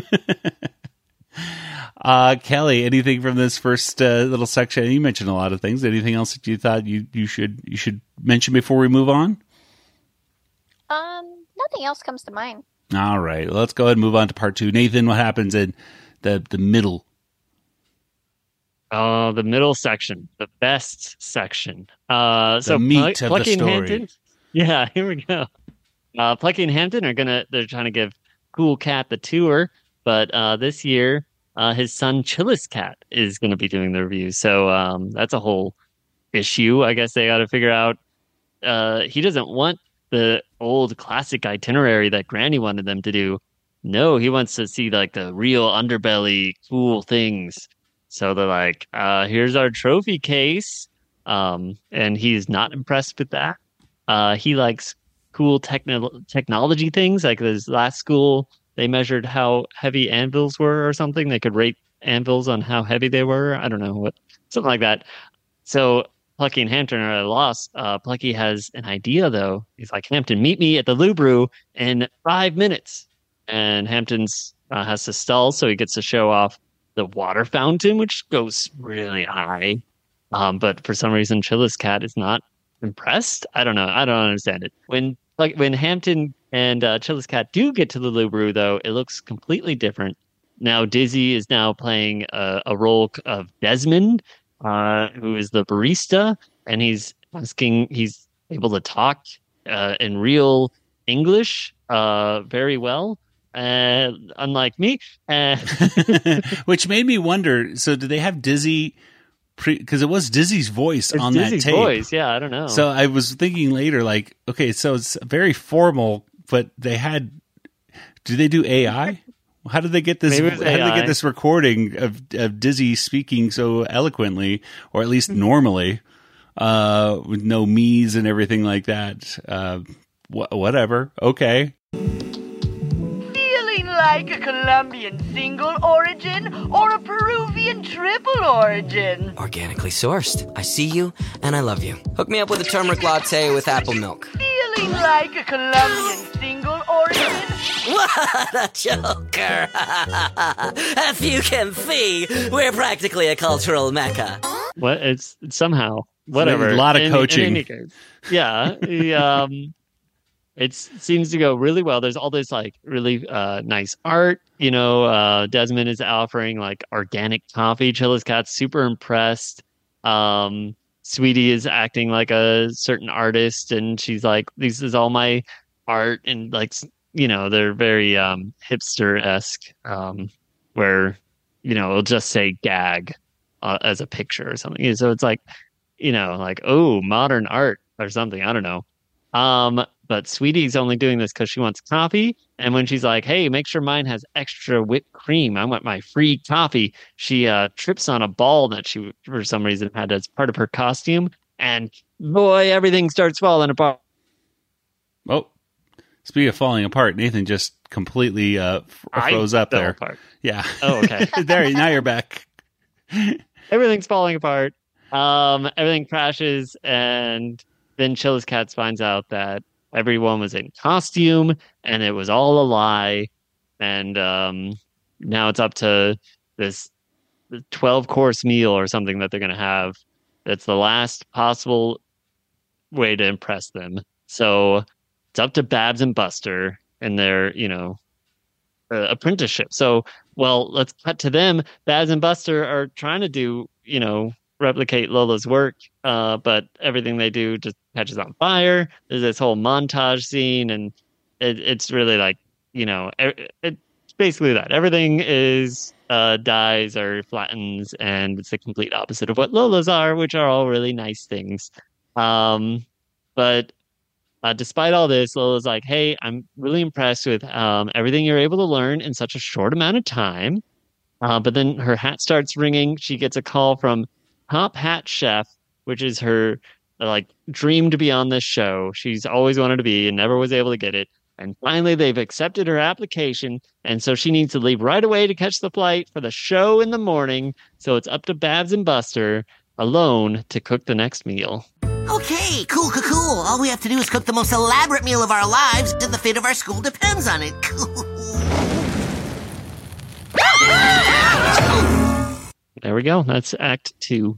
Speaker 2: uh, Kelly, anything from this first uh, little section? You mentioned a lot of things. Anything else that you thought you, you should you should mention before we move on?
Speaker 5: Um, nothing else comes to mind.
Speaker 2: All right, well, let's go ahead and move on to part two. Nathan, what happens in the the middle?
Speaker 4: Oh, the middle section, the best section. Uh, so
Speaker 2: meat
Speaker 4: Pl-
Speaker 2: of the
Speaker 4: Plucky and
Speaker 2: story.
Speaker 4: Hampton. Yeah, here we go. Uh, Plucky and Hampton are gonna. They're trying to give Cool Cat the tour, but uh, this year, uh, his son Chillis Cat is going to be doing the review. So um, that's a whole issue. I guess they got to figure out. Uh, he doesn't want the old classic itinerary that Granny wanted them to do. No, he wants to see like the real underbelly, cool things. So they're like, uh, here's our trophy case. Um, and he's not impressed with that. Uh, he likes cool techno- technology things. Like this last school, they measured how heavy anvils were or something. They could rate anvils on how heavy they were. I don't know what, something like that. So Plucky and Hampton are at a loss. Uh, Plucky has an idea though. He's like, Hampton, meet me at the Lubru in five minutes. And Hampton's uh, has to stall, so he gets to show off the water fountain, which goes really high. Um, but for some reason, Chillis Cat is not impressed. I don't know. I don't understand it. When like when Hampton and uh, Chillis Cat do get to the Lubru, though, it looks completely different. Now Dizzy is now playing a, a role of Desmond, uh, who is the barista, and he's asking. He's able to talk uh, in real English uh, very well. Uh, unlike me, uh,
Speaker 2: Which made me wonder. So, did they have Dizzy? Because it was Dizzy's voice
Speaker 4: it's
Speaker 2: on
Speaker 4: Dizzy's
Speaker 2: that tape.
Speaker 4: voice. Yeah, I don't know.
Speaker 2: So I was thinking later, like, okay, so it's very formal, but they had. Do they do A I? How did they get this?
Speaker 4: Maybe
Speaker 2: How
Speaker 4: it was
Speaker 2: did they
Speaker 4: A I.
Speaker 2: get this recording of, of Dizzy speaking so eloquently, or at least normally, uh, with no me's and everything like that? Uh, wh- whatever. Okay.
Speaker 9: Feeling like a Colombian single origin or a Peruvian triple origin?
Speaker 10: Organically sourced. I see you, and I love you. Hook me up with a turmeric latte with apple milk.
Speaker 9: Feeling like a Colombian single origin?
Speaker 10: What a joker! If you can see, we're practically a cultural mecca.
Speaker 4: what? It's, it's somehow whatever.
Speaker 2: A lot of
Speaker 4: In-
Speaker 2: coaching.
Speaker 4: In any case, yeah. he, um, it seems to go really well. There's all this like really uh, nice art. You know, uh, Desmond is offering like organic coffee. Chilla's Cat's super impressed. Um, Sweetie is acting like a certain artist, and she's like, "This is all my art," and like, you know, they're very um, hipster-esque, um, where you know it'll just say "gag" uh, as a picture or something. So it's like, you know, like oh, modern art or something. I don't know. Um, but Sweetie's only doing this because she wants coffee. And when she's like, hey, make sure mine has extra whipped cream, I want my free coffee, she uh, trips on a ball that she, for some reason, had as part of her costume. And boy, everything starts falling apart.
Speaker 2: Oh, speaking of falling apart, Nathan just completely uh, froze
Speaker 4: I
Speaker 2: up there.
Speaker 4: Apart.
Speaker 2: Yeah.
Speaker 4: Oh, okay.
Speaker 2: There, now you're back.
Speaker 4: Everything's falling apart. Um, everything crashes, and then Chilla's Cat finds out that everyone was in costume and it was all a lie. And um, now it's up to this twelve course meal or something that they're going to have. That's the last possible way to impress them. So it's up to Babs and Buster and their, you know, uh, apprenticeship. So, well, let's cut to them. Babs and Buster are trying to do, you know, replicate Lola's work, uh, but everything they do just catches on fire. There's this whole montage scene, and it, it's really like, you know, it, it's basically that. Everything is uh, dies or flattens, and it's the complete opposite of what Lola's are, which are all really nice things. Um, but uh, despite all this, Lola's like, hey, I'm really impressed with um, everything you're able to learn in such a short amount of time. Uh, but then her hat starts ringing. She gets a call from Top Hat Chef, which is her like dream to be on this show. She's always wanted to be and never was able to get it. And finally, they've accepted her application. And so she needs to leave right away to catch the flight for the show in the morning. So it's up to Babs and Buster alone to cook the next meal.
Speaker 10: Okay, cool, cool, cool. All we have to do is cook the most elaborate meal of our lives, and the fate of our school depends on it.
Speaker 4: There we go. That's Act Two.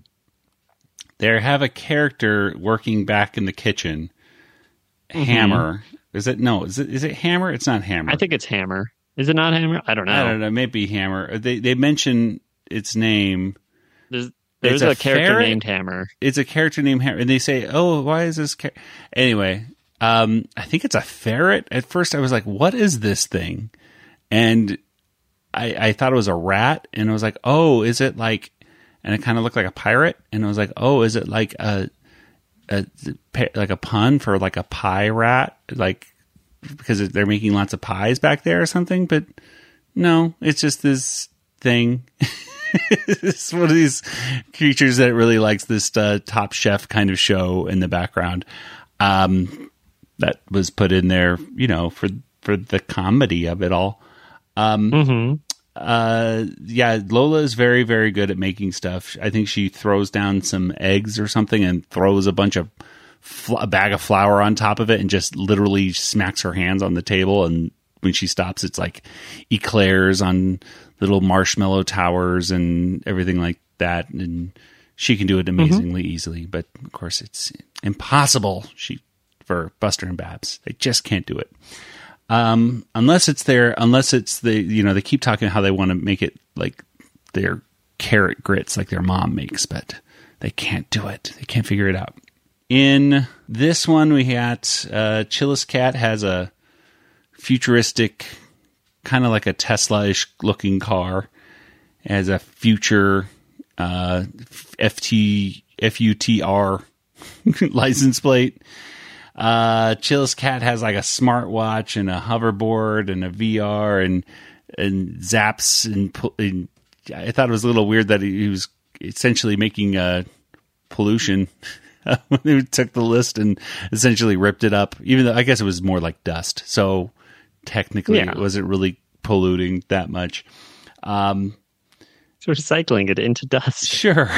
Speaker 2: They have a character working back in the kitchen.
Speaker 4: Mm-hmm.
Speaker 2: Hammer. Is it? No. Is it? Is it Hammer? It's not Hammer.
Speaker 4: I think it's Hammer. Is it not Hammer? I don't know.
Speaker 2: I don't know. Maybe Hammer. They they mention its name.
Speaker 4: There's there's
Speaker 2: a,
Speaker 4: a, character
Speaker 2: ferret?
Speaker 4: named Hammer.
Speaker 2: It's a character named Hammer, and they say, "Oh, why is this?" Char-? Anyway, um, I think it's a ferret. At first, I was like, "What is this thing?" And I, I thought it was a rat, and I was like, "Oh, is it like?" And it kind of looked like a pirate, and I was like, "Oh, is it like a, a like a pun for like a pie rat, like because they're making lots of pies back there or something?" But no, it's just this thing. It's one of these creatures that really likes this uh, Top Chef kind of show in the background. Um, that was put in there, you know, for for the comedy of it all. Um,
Speaker 4: mm-hmm.
Speaker 2: uh, yeah, Lola is very, very good at making stuff. I think she throws down some eggs or something and throws a bunch of fl- a bag of flour on top of it and just literally smacks her hands on the table. And when she stops, it's like eclairs on little marshmallow towers and everything like that. And she can do it amazingly mm-hmm. easily, but of course it's impossible she for Buster and Babs. They just can't do it. Um, unless it's their, unless it's the, you know, they keep talking how they want to make it like their carrot grits like their mom makes, but they can't do it. They can't figure it out. In this one, we got, uh, Chilla's Cat has a futuristic, kind of like a Tesla-ish looking car. It has a future, uh, F T, F U T R license plate. Uh, Chilla's Cat has like a smartwatch and a hoverboard and a V R and and zaps and, and I thought it was a little weird that he was essentially making uh, pollution when they took the list and essentially ripped it up. Even though I guess it was more like dust, so technically yeah. it wasn't really polluting that much. Um,
Speaker 4: so recycling it into dust,
Speaker 2: sure.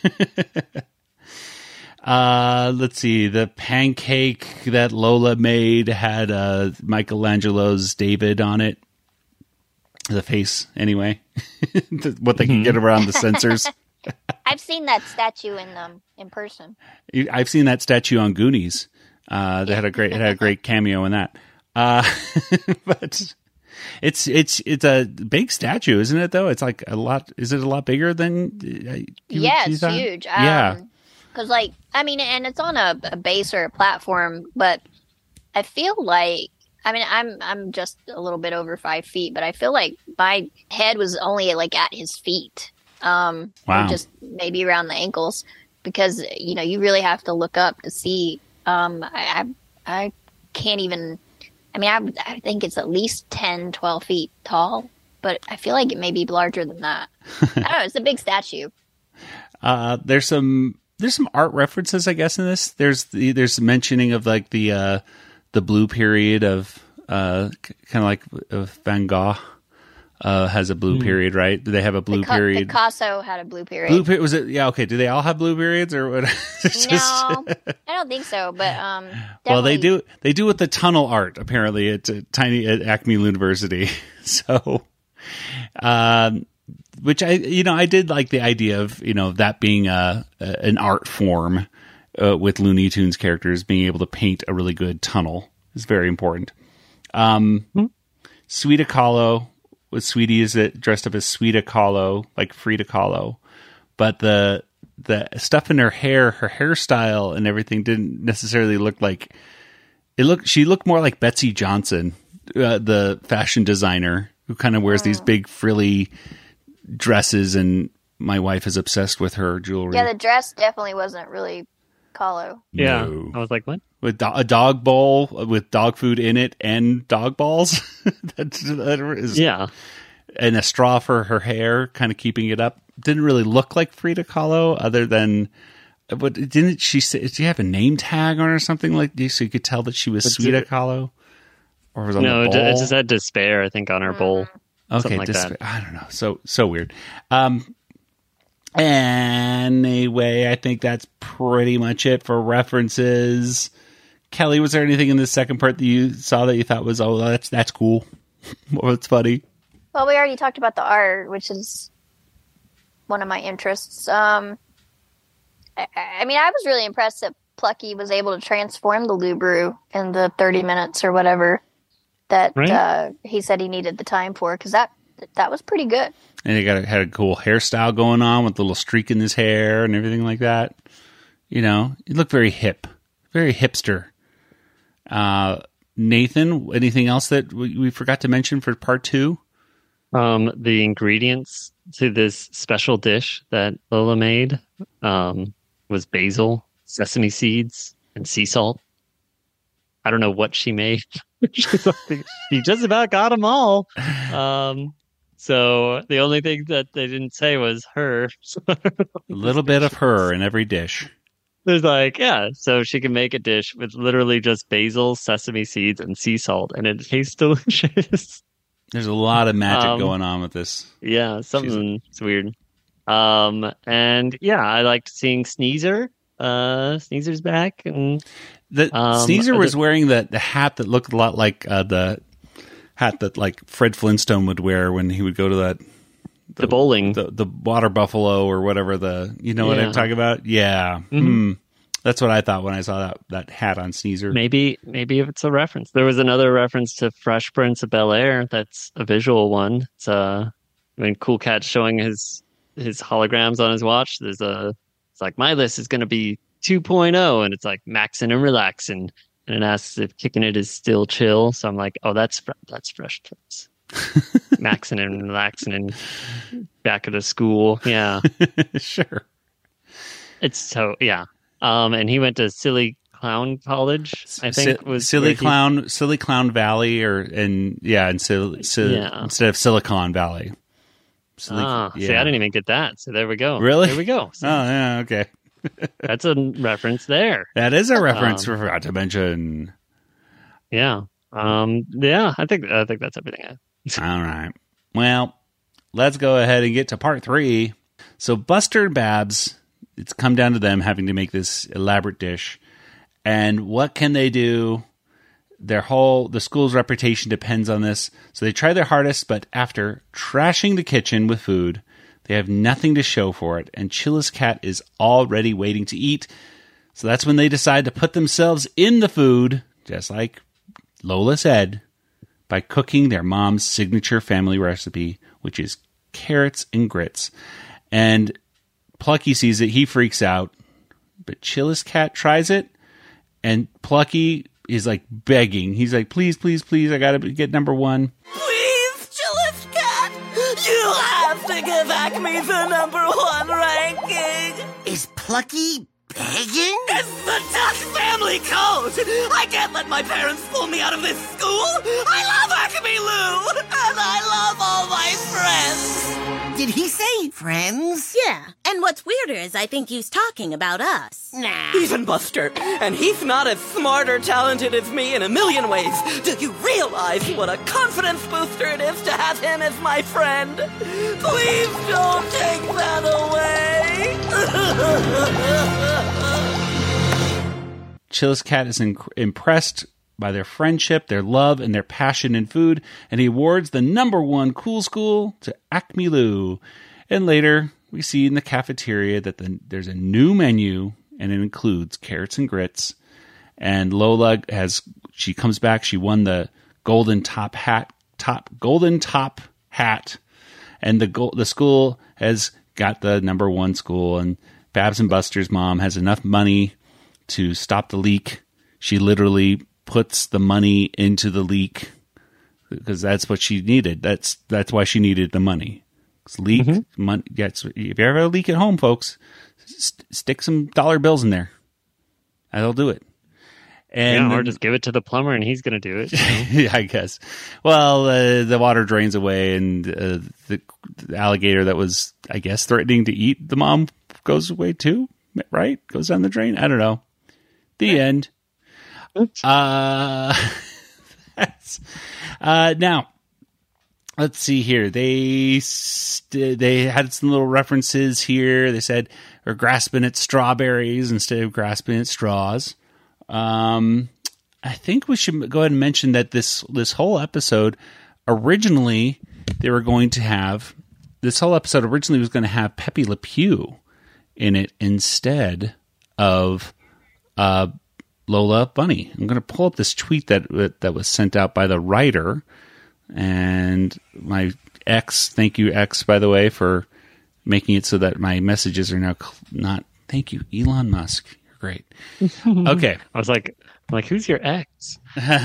Speaker 2: Uh, let's see. The pancake that Lola made had uh, Michelangelo's David on it. The face, anyway. What they can get around the sensors.
Speaker 5: I've seen that statue in um in person.
Speaker 2: I've seen that statue on Goonies. Uh, they had a great, it had a great cameo in that. Uh, but it's it's it's a big statue, isn't it? Though it's like a lot. Is it a lot bigger than? Uh, you,
Speaker 5: yeah,
Speaker 2: you
Speaker 5: it's
Speaker 2: thought?
Speaker 5: huge. Um,
Speaker 2: Yeah,
Speaker 5: because like I mean, and it's on a, a base or a platform, but I feel like I mean I'm I'm just a little bit over five feet, but I feel like my head was only like at his feet. Um,
Speaker 2: Wow.
Speaker 5: or just maybe around the ankles, because you know you really have to look up to see. Um, I I, I can't even. I mean, I, I think it's at least ten, twelve feet tall, but I feel like it may be larger than that. I don't know. It's a big statue.
Speaker 2: uh, there's some there's some art references, I guess, in this. There's the, there's mentioning of like the uh, the blue period of uh, kind of like uh, Van Gogh uh, has a blue period, right? Do they have a blue
Speaker 5: Pica-
Speaker 2: period?
Speaker 5: Picasso had a blue period.
Speaker 2: Blue period was it? Yeah, okay. Do they all have blue periods or what? It's just-
Speaker 5: No, I don't think so. But um,
Speaker 2: well, they
Speaker 5: definitely-
Speaker 2: do. They do with the tunnel art. Apparently, it's a tiny at Acme University. So, um, which I, you know, I did like the idea of you know that being a, a an art form uh, with Looney Tunes characters being able to paint a really good tunnel is very important. Um,
Speaker 4: Hmm.
Speaker 2: Sweeta Kahlo was Sweetie is it dressed up as Sweeta Kahlo, like Frida Kahlo, but the the stuff in her hair, her hairstyle and everything didn't necessarily look like it looked. She looked more like Betsy Johnson, uh, the fashion designer who kind of wears these big frilly dresses. And my wife is obsessed with her jewelry.
Speaker 5: Yeah, the dress definitely wasn't really Kahlo.
Speaker 4: Yeah.
Speaker 2: No.
Speaker 4: I was like, what?
Speaker 2: With do- a dog bowl with dog food in it and dog balls. That's, that is,
Speaker 4: Yeah.
Speaker 2: And a straw for her hair, kind of keeping it up. Didn't really look like Frida Kahlo, other than, but didn't she say? Did she have a name tag on her or something like this, so you could tell that she was
Speaker 4: It's
Speaker 2: Sweeta
Speaker 4: a-
Speaker 2: Kahlo, or was it on
Speaker 4: No,
Speaker 2: the
Speaker 4: it, ju- it
Speaker 2: bowl?
Speaker 4: just had despair, I think, on her bowl.
Speaker 2: Okay,
Speaker 4: something like
Speaker 2: despair.
Speaker 4: that.
Speaker 2: I don't know. So so weird. Um. Anyway, I think that's pretty much it for references. Kelly, was there anything in the second part that you saw that you thought was, oh, that's that's cool, or it's funny?
Speaker 5: Well, we already talked about the art, which is one of my interests. Um, I, I mean, I was really impressed that Plucky was able to transform the Lubru in the thirty minutes or whatever that
Speaker 2: Right.
Speaker 5: uh, he said he needed the time for, because that that was pretty good.
Speaker 2: And he got a, had a cool hairstyle going on with a little streak in his hair and everything like that. You know, he looked very hip, very hipster. Uh, Nathan, anything else that we, we forgot to mention for part two?
Speaker 4: Um, the ingredients to this special dish that Lola made um, was basil, sesame seeds, and sea salt. I don't know what she made. She's like, she just about got them all. Um, so the only thing that they didn't say was her.
Speaker 2: A little bit of her in every dish.
Speaker 4: There's like, yeah, so she can make a dish with literally just basil, sesame seeds, and sea salt, and it tastes delicious.
Speaker 2: There's a lot of magic
Speaker 4: Um,
Speaker 2: going on with this.
Speaker 4: Yeah, something it's weird. Um, and yeah, I liked seeing Sneezer. Uh, Sneezer's back, and
Speaker 2: The
Speaker 4: um,
Speaker 2: Sneezer was
Speaker 4: the-
Speaker 2: wearing the, the hat that looked a lot like uh, the hat that like Fred Flintstone would wear when he would go to that
Speaker 4: the, bowling,
Speaker 2: the the water buffalo or whatever the you know what
Speaker 4: Yeah.
Speaker 2: I'm talking about? Yeah,
Speaker 4: Mhm.
Speaker 2: Hmm. That's what I thought when I saw that that hat on Sneezer.
Speaker 4: Maybe maybe if it's a reference. There was another reference to Fresh Prince of Bel Air. That's a visual one. It's uh when Cool Cat's showing his his holograms on his watch. There's a it's like my list is going to be two point oh, and it's like maxing and relaxing, and it asks if kicking it is still chill. So I'm like, oh, that's fre- that's Fresh Prince. Maxing and relaxing and back at the school. Yeah,
Speaker 2: sure.
Speaker 4: It's so yeah. Um, and he went to Silly Clown College, I think
Speaker 2: Si-
Speaker 4: was
Speaker 2: silly
Speaker 4: where he-
Speaker 2: clown, silly clown valley, or and yeah, and sil- sil-
Speaker 4: Yeah.
Speaker 2: instead of Silicon Valley. Silly-
Speaker 4: Ah, see,
Speaker 2: yeah.
Speaker 4: I didn't even get that. So there we go.
Speaker 2: Really?
Speaker 4: There we go.
Speaker 2: Oh yeah, okay.
Speaker 4: That's a reference there.
Speaker 2: That is a reference.
Speaker 4: Um,
Speaker 2: we forgot to mention.
Speaker 4: Yeah. Um. Yeah. I think. I think that's everything. I,
Speaker 2: All right. Well, let's go ahead and get to part three. So Buster and Babs, it's come down to them having to make this elaborate dish. And what can they do? Their whole, the school's reputation depends on this. So they try their hardest, but after trashing the kitchen with food, they have nothing to show for it. And Chilla's cat is already waiting to eat. So that's when they decide to put themselves in the food, just like Lola said, by cooking their mom's signature family recipe, which is carrots and grits. And Plucky sees it. He freaks out. But Chillis Cat tries it. And Plucky is like begging. He's like, please, please, please, I got to get number one.
Speaker 10: Please, Chillis Cat, you have to give Acme the number one ranking.
Speaker 11: Is Plucky begging?
Speaker 10: It's the Duck family code. I can't let my parents pull me out of this school. I love Acme Lou, and I love all my friends.
Speaker 11: Did he say friends?
Speaker 12: Yeah, and what's weirder is I think he's talking about us.
Speaker 11: Nah.
Speaker 10: Even Buster, and he's not as smart or talented as me in a million ways. Do you realize what a confidence booster it is to have him as my friend? Please don't take that away.
Speaker 2: Chillis Cat is in- impressed by their friendship, their love, and their passion in food, and he awards the number one cool school to Acme Lou. And later, we see in the cafeteria that the, there's a new menu, and it includes carrots and grits. And Lola has, she comes back, she won the golden top hat, top golden top hat, and the go- the school has got the number one school. And Babs and Buster's mom has enough money to stop the leak. She literally puts the money into the leak because that's what she needed. That's that's why she needed the money. Leak mm-hmm. money gets. If you ever have a leak at home, folks, st- stick some dollar bills in there. That'll do it. And
Speaker 4: yeah, or just give it to the plumber and he's going to do it. You know?
Speaker 2: Yeah, I guess. Well, uh, the water drains away, and uh, the, the alligator that was, I guess, threatening to eat the mom goes away too. Right? Goes down the drain. I don't know. The yeah. end. Oops. Uh, that's, uh, now, let's see here. They st- they had some little references here. They said we're grasping at strawberries instead of grasping at straws. Um, I think we should go ahead and mention that this this whole episode originally they were going to have this whole episode originally was going to have Pepe Le Pew in it instead of uh, Lola Bunny. I'm going to pull up this tweet that that was sent out by the writer. And my ex, thank you, X, by the way, for making it so that my messages are now cl- not. Thank you, Elon Musk. You're great. Okay,
Speaker 4: I was like, I'm like, who's your ex?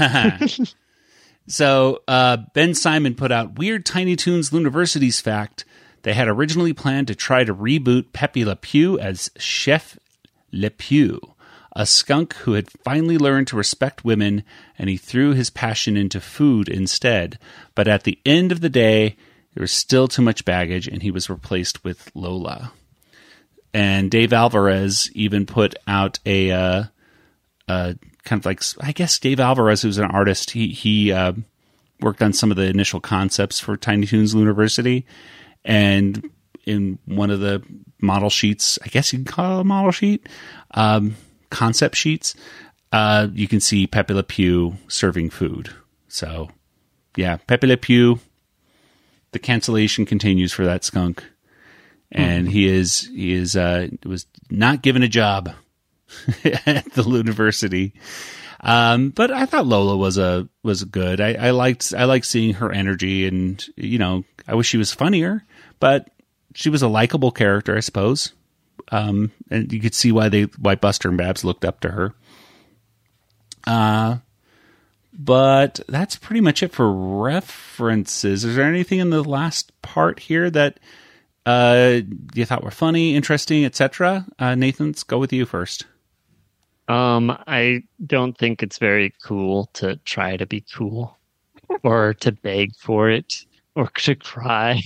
Speaker 2: So uh, Ben Simon put out Weird Tiny Toons Luniversity's fact. They had originally planned to try to reboot Pepe Le Pew as Chef Le Pew, a skunk who had finally learned to respect women, and he threw his passion into food instead. But at the end of the day, there was still too much baggage, and he was replaced with Lola. And Dave Alvarez even put out a uh, uh, kind of like, I guess Dave Alvarez, who's an artist, he he uh, worked on some of the initial concepts for Tiny Toons Luniversity. And in one of the model sheets, I guess you can call it a model sheet, um, concept sheets, uh, you can see Pepe Le Pew serving food. So, yeah, Pepe Le Pew, the cancellation continues for that skunk. And mm. he is, he is, uh, was not given a job at the Luniversity. Um, but I thought Lola was a, was good. I, I liked, I liked seeing her energy, and, you know, I wish she was funnier, but she was a likable character, I suppose. Um, and you could see why they, why Buster and Babs looked up to her. Uh, but that's pretty much it for references. Is there anything in the last part here that, uh, you thought were funny, interesting, et cetera? Uh, Nathan, let's go with you first.
Speaker 4: Um, I don't think it's very cool to try to be cool or to beg for it or to cry.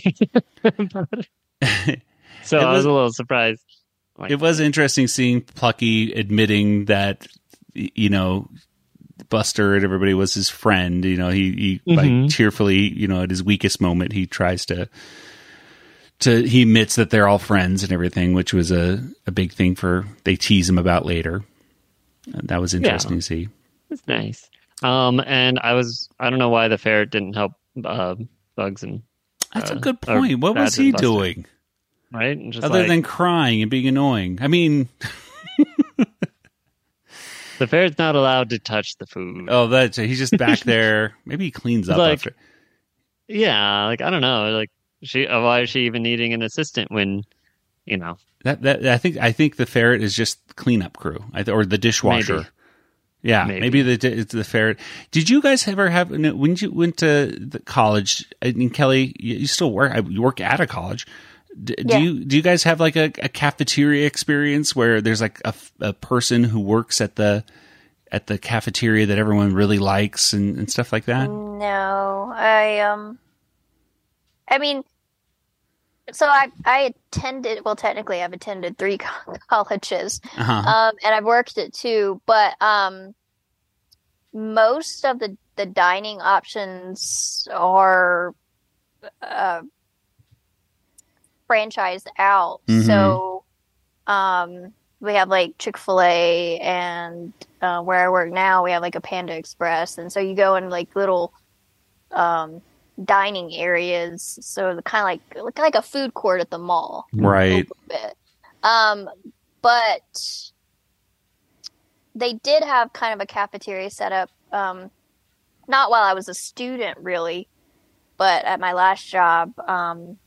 Speaker 4: So I was a little surprised. Like,
Speaker 2: it was interesting seeing Plucky admitting that, you know, Buster and everybody was his friend. You know, he, he mm-hmm. like cheerfully, you know, at his weakest moment, he tries to, to, he admits that they're all friends and everything, which was a, a big thing for, they tease him about later. And that was interesting
Speaker 4: yeah,
Speaker 2: to see.
Speaker 4: It's nice. Um, and I was, I don't know why the ferret didn't help uh, Bugs and.
Speaker 2: That's
Speaker 4: uh,
Speaker 2: a good point. What was he doing?
Speaker 4: Right? And just
Speaker 2: Other
Speaker 4: like,
Speaker 2: than crying and being annoying. I mean,
Speaker 4: The ferret's not allowed to touch the food.
Speaker 2: Oh, that's he's just back there. Maybe he cleans up
Speaker 4: Like-
Speaker 2: after.
Speaker 4: Yeah, like I don't know, like she. Why is she even needing an assistant when, you know?
Speaker 2: That, that I think I think the ferret is just cleanup crew, I th- or the dishwasher.
Speaker 4: Maybe.
Speaker 2: Yeah,
Speaker 4: Maybe.
Speaker 2: maybe, the it's the ferret. Did you guys ever have when you went to the college? I mean, Kelly, you, you still work. You work at a college. D-
Speaker 5: Yeah.
Speaker 2: Do you do you guys have like a, a cafeteria experience where there's like a, a person who works at the at the cafeteria that everyone really likes and, and stuff like that?
Speaker 5: No, I um, I mean, so I I attended. Well, technically, I've attended three co- colleges,
Speaker 2: Uh-huh.
Speaker 5: um, and I've worked at two. But um, most of the the dining options are uh, franchised out.
Speaker 13: Mhm.
Speaker 5: So, um, we have like Chick-fil-A, and uh, where I work now, we have like a Panda Express, and so you go in like little um, dining areas. So the kind of like look like a food court at the mall,
Speaker 2: Right.
Speaker 5: a little bit. Um, but they did have kind of a cafeteria set up. Um, not while I was a student, really, but at my last job. Um,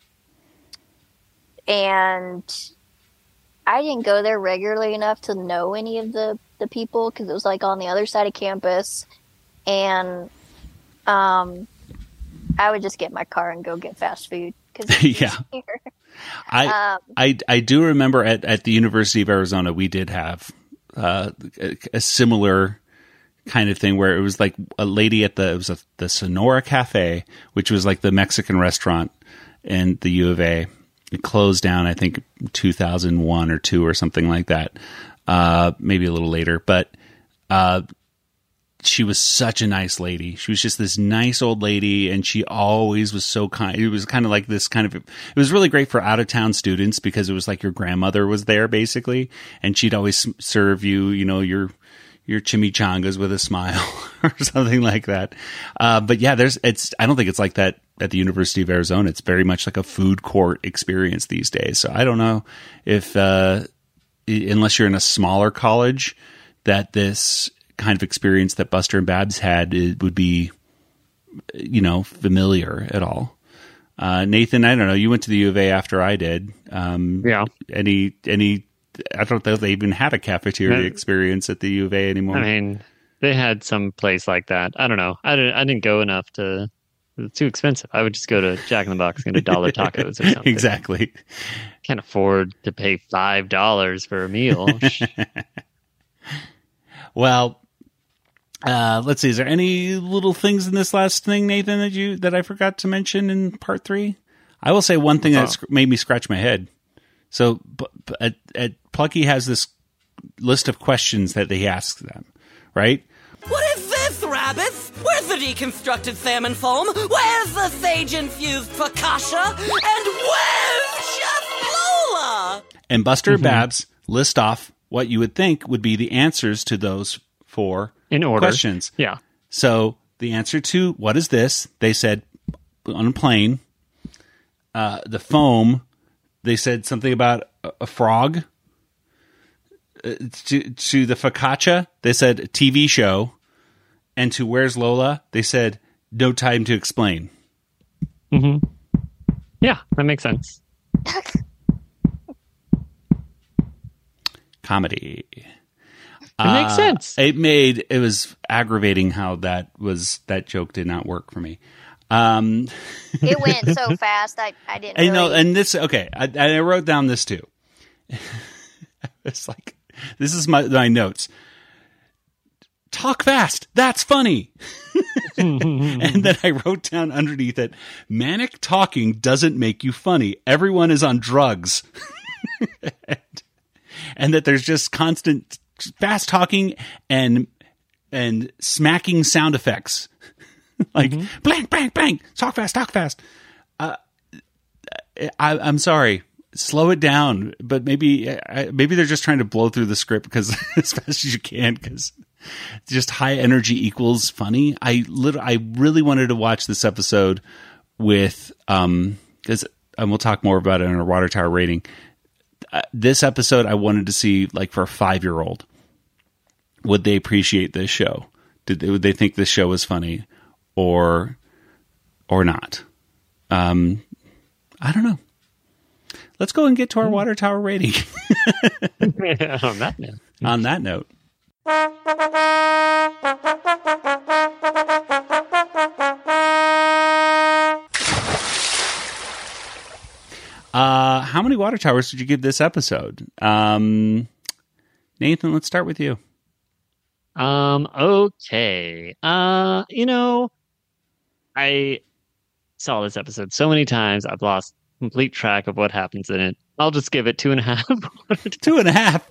Speaker 5: and I didn't go there regularly enough to know any of the, the people because it was like on the other side of campus. And um, I would just get in my car and go get fast food. Cause
Speaker 2: Yeah. I
Speaker 5: Um,
Speaker 2: I I do remember at, at the University of Arizona we did have uh, a, a similar kind of thing where it was like a lady at the it was a, the Sonora Cafe, which was like the Mexican restaurant in the U of A. It closed down, I think, two thousand one or two or something like that, uh, maybe a little later. But uh, she was such a nice lady. She was just this nice old lady, and she always was so kind. It was kind of like this kind of, it was really great for out of town students because it was like your grandmother was there basically, and she'd always serve you, you know, your, your chimichangas with a smile or something like that. Uh, but yeah, there's, it's, I don't think it's like that at the University of Arizona. It's very much like a food court experience these days. So I don't know if, uh, unless you're in a smaller college, that this kind of experience that Buster and Babs had, it would be, you know, familiar at all. Uh, Nathan, I don't know. You went to the U of A after I did. Um,
Speaker 4: yeah.
Speaker 2: Any, any, I don't know if they even had a cafeteria
Speaker 4: Yeah.
Speaker 2: experience at the U of A anymore.
Speaker 4: I mean, they had some place like that. I don't know. I didn't. I didn't go enough to. It's too expensive. I would just go to Jack in the Box and get a dollar tacos or something.
Speaker 2: Exactly.
Speaker 4: Can't afford to pay five dollars for a meal.
Speaker 2: Well, uh, let's see. Is there any little things in this last thing, Nathan, that you that I forgot to mention in part three? I will say one thing that sc- made me scratch my head. So, b- b- at, at Plucky has this list of questions that he asks them, right?
Speaker 10: What is this, rabbits? Where's the deconstructed salmon foam? Where's the sage-infused focaccia? And where's Chef Lola?
Speaker 2: And Buster and Babs list off what you would think would be the answers to those four
Speaker 4: In order.
Speaker 2: questions.
Speaker 4: Yeah.
Speaker 2: So the answer to what is this? They said on a plane. Uh, the foam, they said something about a, a frog. Uh, to, to the focaccia, they said T V show. And to Where's Lola, they said no time to explain.
Speaker 4: hmm Yeah, that makes sense.
Speaker 2: Comedy.
Speaker 4: It makes sense.
Speaker 2: It made it was aggravating how that was that joke did not work for me. Um,
Speaker 5: it went so fast, I, I didn't
Speaker 2: I
Speaker 5: really...
Speaker 2: know, and this okay. I, I wrote down this too. It's like this is my my notes. Talk fast. That's funny. And then I wrote down underneath it, manic talking doesn't make you funny. Everyone is on drugs. and, and that there's just constant fast talking and and smacking sound effects. Like bang, bang, bang. Talk fast, talk fast. Uh, I, I'm sorry. Slow it down. But maybe maybe they're just trying to blow through the script because as fast as you can because just high energy equals funny. I lit- I really wanted to watch this episode with um because and we'll talk more about it in our Water Tower rating. Uh, this episode I wanted to see like for a five year old, would they appreciate this show? Did they, would they think this show was funny, or or not? Um, I don't know. Let's go and get to our water tower rating.
Speaker 4: Yeah, on that note.
Speaker 2: On that note. Uh, how many water towers did you give this episode? Um, Nathan, let's start with you.
Speaker 4: Um, okay. Uh, you know, I saw this episode so many times, I've lost complete track of what happens in it. I'll just give it two and a half.
Speaker 2: Two and a half.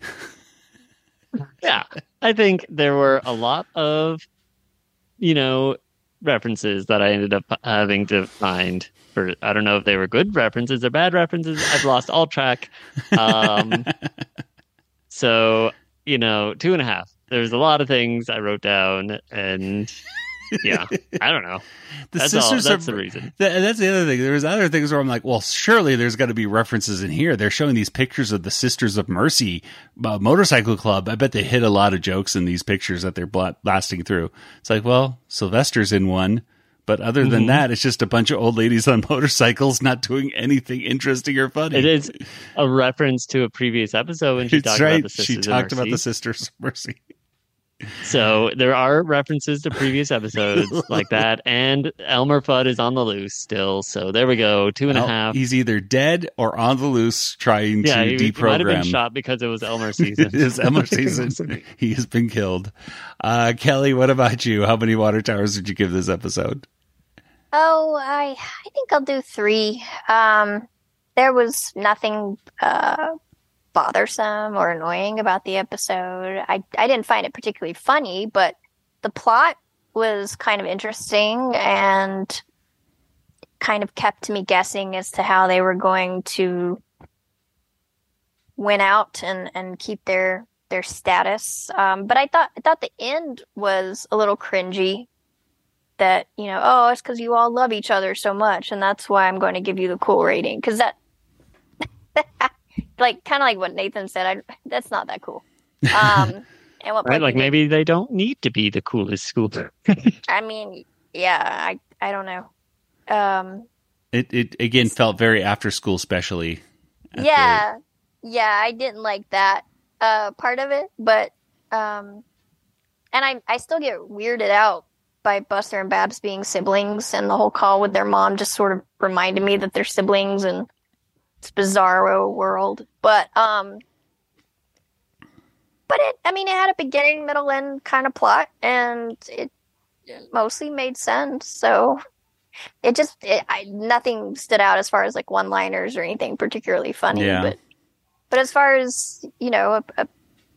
Speaker 4: Yeah. I think there were a lot of, you know, references that I ended up having to find. For, I don't know if they were good references or bad references. I've lost all track. Um, so, you know, two and a half. There's a lot of things I wrote down, and yeah, I don't know.
Speaker 2: The
Speaker 4: that's
Speaker 2: sisters
Speaker 4: all, that's
Speaker 2: are,
Speaker 4: the reason.
Speaker 2: Th- that's the other thing. There's other things where I'm like, well, surely there's got to be references in here. They're showing these pictures of the Sisters of Mercy uh, motorcycle club. I bet they hit a lot of jokes in these pictures that they're bla- blasting through. It's like, well, Sylvester's in one. But other than mm-hmm. that, it's just a bunch of old ladies on motorcycles not doing anything interesting or funny.
Speaker 4: It is a reference to a previous episode when she
Speaker 2: it's
Speaker 4: talked
Speaker 2: right.
Speaker 4: about the Sisters
Speaker 2: She talked
Speaker 4: of
Speaker 2: about
Speaker 4: Mercy.
Speaker 2: the Sisters of Mercy.
Speaker 4: So there are references to previous episodes like that, and Elmer Fudd is on the loose still. So there we go, two and
Speaker 2: well,
Speaker 4: a half.
Speaker 2: He's either dead or on the loose trying
Speaker 4: yeah,
Speaker 2: to
Speaker 4: he,
Speaker 2: deprogram.
Speaker 4: He might have been shot because it was Elmer season.
Speaker 2: It is Elmer season. He has been killed. Uh, Kelly, what about you? How many water towers did you give this episode?
Speaker 5: Oh, I I think I'll do three. Um, there was nothing uh, bothersome or annoying about the episode. I I didn't find it particularly funny, but the plot was kind of interesting and kind of kept me guessing as to how they were going to win out and, and keep their their status. Um, but I thought I thought the end was a little cringy. That, you know, oh, it's because you all love each other so much, and that's why I'm going to give you the cool rating. Because that, like, kind of like what Nathan said, I, that's not that cool. Um, and what
Speaker 4: right, like
Speaker 5: did,
Speaker 4: maybe they don't need to be the coolest school.
Speaker 5: I mean, yeah, I I don't know. Um,
Speaker 2: it it again felt very after school, specially.
Speaker 5: Yeah, yeah, I didn't like that uh, part of it, but um, and I I still get weirded out by Buster and Babs being siblings, and the whole call with their mom just sort of reminded me that they're siblings and it's bizarro world. But um but it I mean it had a beginning, middle, end kind of plot, and it mostly made sense. So it just it, I, nothing stood out as far as like one-liners or anything particularly funny.
Speaker 2: Yeah.
Speaker 5: But but as far as, you know, a, a,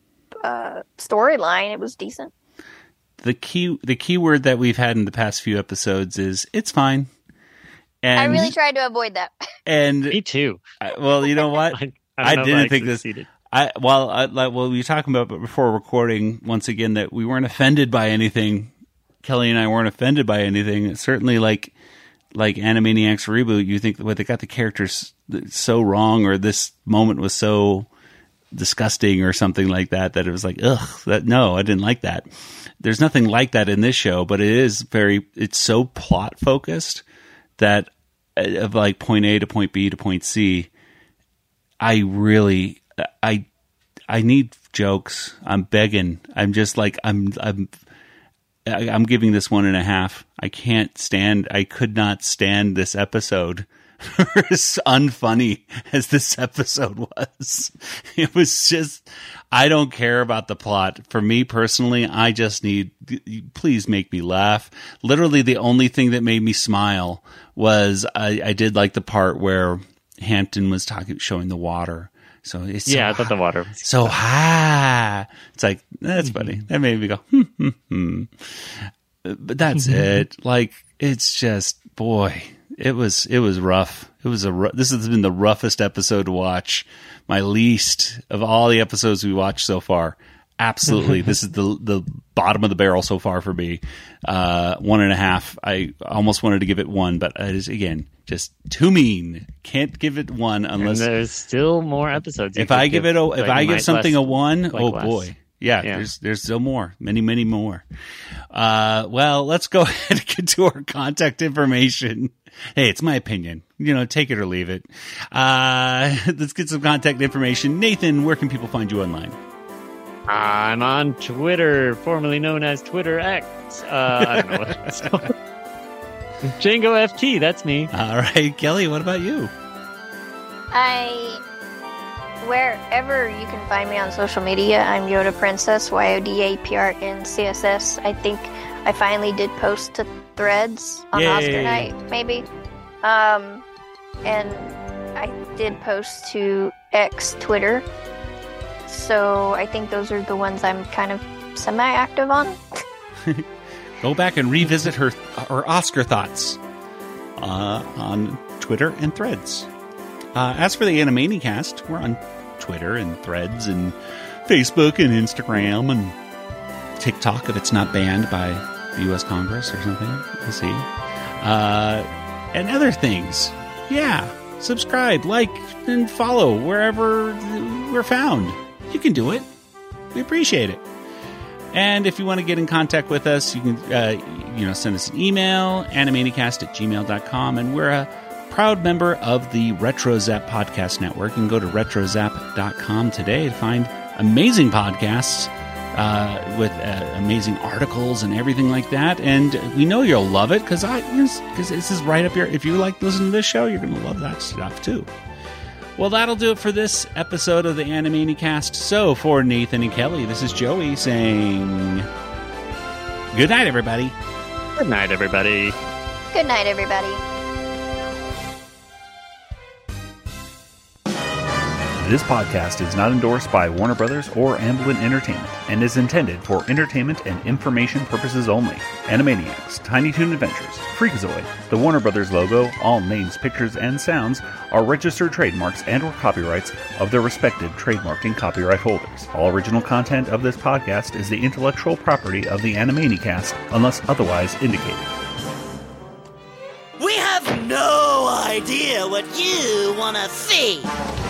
Speaker 5: a storyline, it was decent.
Speaker 2: The key, the key word that we've had in the past few episodes is "it's fine." And
Speaker 5: I really tried to avoid that.
Speaker 2: And
Speaker 4: me too.
Speaker 2: I, well, you know what?
Speaker 4: I,
Speaker 2: I,
Speaker 4: I know
Speaker 2: didn't
Speaker 4: I
Speaker 2: think
Speaker 4: succeeded.
Speaker 2: this. I well, I, like, well, we were talking about before recording once again that we weren't offended by anything. Kelly and I weren't offended by anything. Certainly, like like Animaniacs reboot, you think what they got the characters so wrong, or this moment was so disgusting, or something like that, that it was like, ugh, that no, I didn't like that. There's nothing like that in this show, but it is very, it's so plot focused that of like point A to point B to point C, I really, I, I need jokes. I'm begging. I'm just like, I'm, I'm, I'm giving this one and a half. I can't stand, I could not stand this episode. As unfunny as this episode was, it was just, I don't care about the plot. For me personally, I just need, please make me laugh. Literally the only thing that made me smile was I, I did like the part where Hampton was talking, showing the water. So it's so
Speaker 4: yeah, I thought
Speaker 2: high,
Speaker 4: the water was
Speaker 2: so high. It's like, that's funny. That made me go, hmm, hmm, hmm. But that's it. Like, it's just, boy, it was, it was rough. It was a, this has been the roughest episode to watch. My least of all the episodes we watched so far. Absolutely. This is the, the bottom of the barrel so far for me. Uh, one and a half. I almost wanted to give it one, but it is, again, just too mean. Can't give it one unless
Speaker 4: and there's still more episodes.
Speaker 2: If I give it a, if I give something a one, oh
Speaker 4: less.
Speaker 2: boy. Yeah,
Speaker 4: Yeah.
Speaker 2: there's there's still more, many, many more. Uh, well, let's go ahead and get to our contact information. Hey, it's my opinion. You know, take it or leave it. Uh, let's get some contact information. Nathan, where can people find you online?
Speaker 4: I'm on Twitter, formerly known as Twitter X. Uh, I don't know what it's called. Django F T, that's me.
Speaker 2: All right, Kelly, what about you?
Speaker 5: I, wherever you can find me on social media, I'm Yoda Princess, Y O D A P R N C S S. I think I finally did post to Threads on
Speaker 2: Yay.
Speaker 5: Oscar night, maybe. Um, and I did post to X Twitter. So I think those are the ones I'm kind of semi-active on.
Speaker 2: Go back and revisit her her Oscar thoughts uh, on Twitter and Threads. Uh, as for the Animaniacast, we're on Twitter and Threads and Facebook and Instagram and TikTok if it's not banned by the U S Congress or something. We'll see. Uh, and other things. Yeah. Subscribe, like, and follow wherever we're found. You can do it. We appreciate it. And if you want to get in contact with us, you can uh, you know, send us an email, animaniacast at gmail dot com. And we're a proud member of the RetroZap Podcast Network. You can go to retro zap dot com today to find amazing podcasts uh, with uh, amazing articles and everything like that. And we know you'll love it because I because this is right up here. If you like listening to this show, you're going to love that stuff too. Well, that'll do it for this episode of the Animaniacast. So, for Nathan and Kelly, this is Joey saying good night, everybody.
Speaker 4: Good night, everybody.
Speaker 5: Good night, everybody.
Speaker 2: This podcast is not endorsed by Warner Brothers or Amblin Entertainment and is intended for entertainment and information purposes only. Animaniacs, Tiny Toon Adventures, Freakazoid, the Warner Brothers logo, all names, pictures, and sounds are registered trademarks and or copyrights of their respective trademark and copyright holders. All original content of this podcast is the intellectual property of the Animaniacast unless otherwise indicated.
Speaker 10: We have no idea what you want to see.